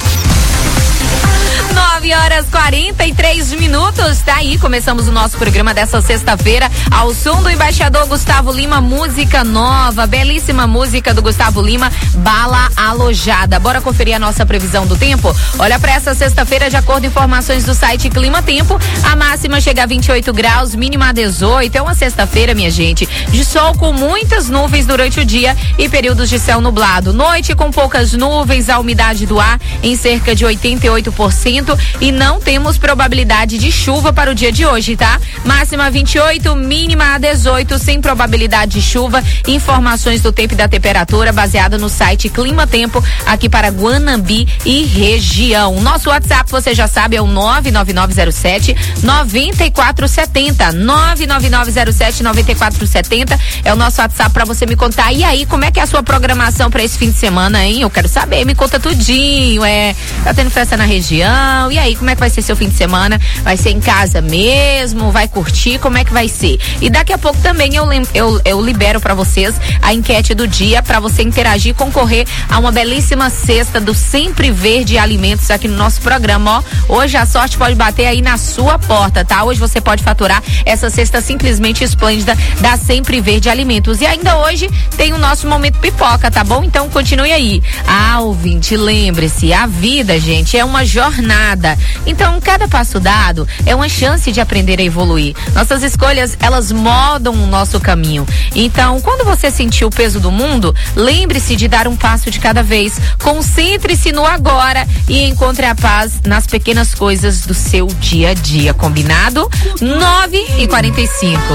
nove horas e quarenta e três minutos, tá aí, começamos o nosso programa dessa sexta-feira ao som do embaixador Gustavo Lima, música nova, belíssima música do Gustavo Lima, Bala Alojada. Bora conferir a nossa previsão do tempo? Olha, para essa sexta-feira, de acordo com informações do site Clima Tempo, a máxima chega a vinte e oito graus, mínima a dezoito. É uma sexta-feira, minha gente, de sol com muitas nuvens durante o dia e períodos de céu nublado. Noite com poucas nuvens, a umidade do ar em cerca de oitenta e oito por cento e não temos probabilidade de chuva para o dia de hoje, tá? Máxima vinte e oito, mínima a dezoito, sem probabilidade de chuva. Informações do tempo e da temperatura baseada no site Clima Tempo, aqui para Guanambi e região. Nosso WhatsApp, você já sabe, é o nove nove nove zero sete nove quatro sete zero. nove nove nove zero sete nove quatro sete zero é o nosso WhatsApp para você me contar. E aí, como é que é a sua programação para esse fim de semana, hein? Eu quero saber, me conta tudinho. É, tá tendo festa na região? E aí, como é que vai ser seu fim de semana? Vai ser em casa mesmo? Vai curtir? Como é que vai ser? E daqui a pouco também eu, eu, eu libero para vocês a enquete do dia para você interagir e concorrer a uma belíssima cesta do Sempre Verde Alimentos aqui no nosso programa, ó. Hoje a sorte pode bater aí na sua porta, tá? Hoje você pode faturar essa cesta simplesmente esplêndida da Sempre Verde Alimentos. E ainda hoje tem o nosso Momento Pipoca, tá bom? Então continue aí. Ah, ouvinte, lembre-se, a vida, gente, é uma jornada. Então, cada passo dado é uma chance de aprender a evoluir. Nossas escolhas, elas moldam o nosso caminho. Então, quando você sentir o peso do mundo, lembre-se de dar um passo de cada vez. Concentre-se no agora e encontre a paz nas pequenas coisas do seu dia a dia. Combinado? nove e quarenta e cinco.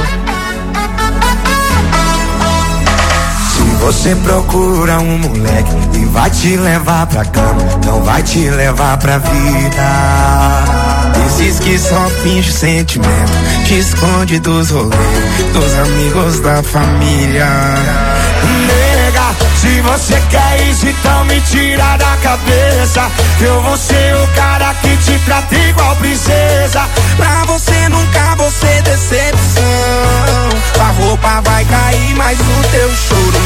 Você procura um moleque e vai te levar pra cama, não vai te levar pra vida. Esses que só finge sentimento, te esconde dos rolês, dos amigos da família. Nega, se você quer isso, então me tira da cabeça. Eu vou ser o cara que te trata igual princesa. Pra você nunca vou ser decepção. A roupa vai cair, mas o teu choro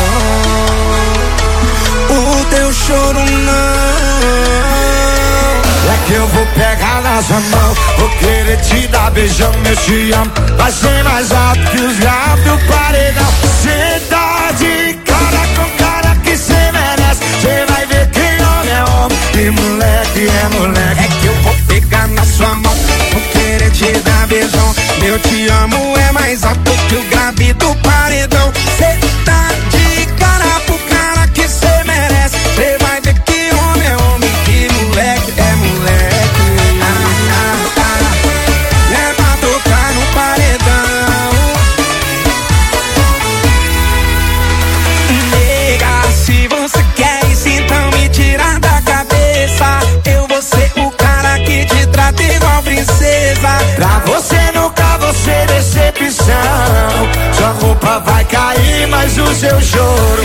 não. O teu choro não. É que eu vou pegar na sua mão, vou querer te dar beijão, eu te amo. Vai ser mais alto que os graves do paredão. Cê tá de cara com cara que cê merece. Cê vai ver que homem é homem e moleque é moleque. É que eu vou pegar na sua mão, vou querer te dar beijão. Eu te amo é mais alto que o grave do paredão. Cê tá de cara pro cara que cê merece. Cê vai ver que homem é homem e moleque é moleque. Ah, ah, ah. É pra tocar no paredão. Nega, se você quer isso, então me tira da cabeça. Eu vou ser o cara que te trata igual princesa. Pra você nunca vou ser decepção. Sua roupa vai cair, mas o seu choro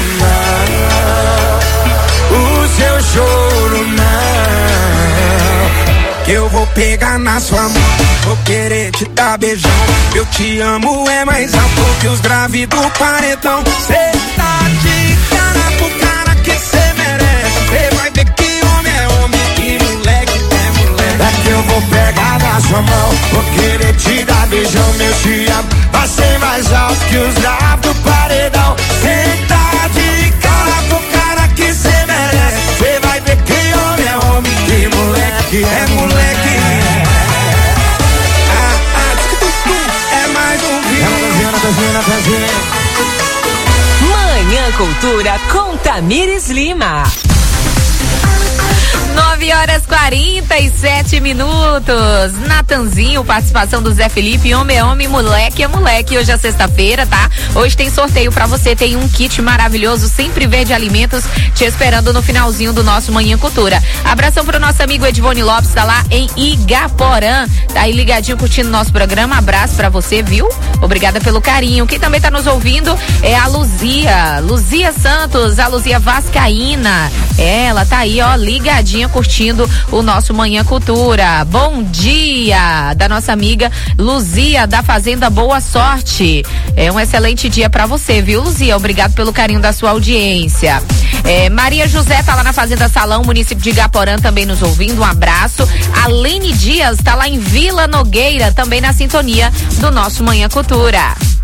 não. O seu choro não. Eu vou pegar na sua mão, vou querer te dar beijão. Eu te amo é mais alto que os graves do paredão. Cê tá de cara pro cara que cê merece. Cê vai ver que homem é homem e moleque é moleque. É que eu vou pegar na sua mão, vou querer te dar beijão, meu te amo. Vai ser mais alto que os graves do paredão. Cê tá de cara pro cara que cê merece. Cê vai ver que homem é homem e moleque é moleque. Ah, ah, é mais um vídeo. Manhã Cultura com Tamires Lima. nove horas e quarenta e sete minutos. Natanzinho, participação do Zé Felipe, homem é homem, moleque é moleque. Hoje é sexta-feira, tá? Hoje tem sorteio pra você, tem um kit maravilhoso, Sempre Verde Alimentos, te esperando no finalzinho do nosso Manhã Cultura. Abração pro nosso amigo Edivone Lopes, tá lá em Igaporã, tá aí ligadinho curtindo nosso programa. Abraço pra você, viu? Obrigada pelo carinho. Quem também tá nos ouvindo é a Luzia, Luzia Santos, a Luzia Vascaína. Ela tá aí, ó, ligadinha manhã curtindo o nosso Manhã Cultura. Bom dia da nossa amiga Luzia da Fazenda Boa Sorte. É um excelente dia pra você, viu, Luzia? Obrigado pelo carinho da sua audiência. É, Maria José tá lá na Fazenda Salão, município de Igaporã, também nos ouvindo. Um abraço. A Lene Dias tá lá em Vila Nogueira, também na sintonia do nosso Manhã Cultura.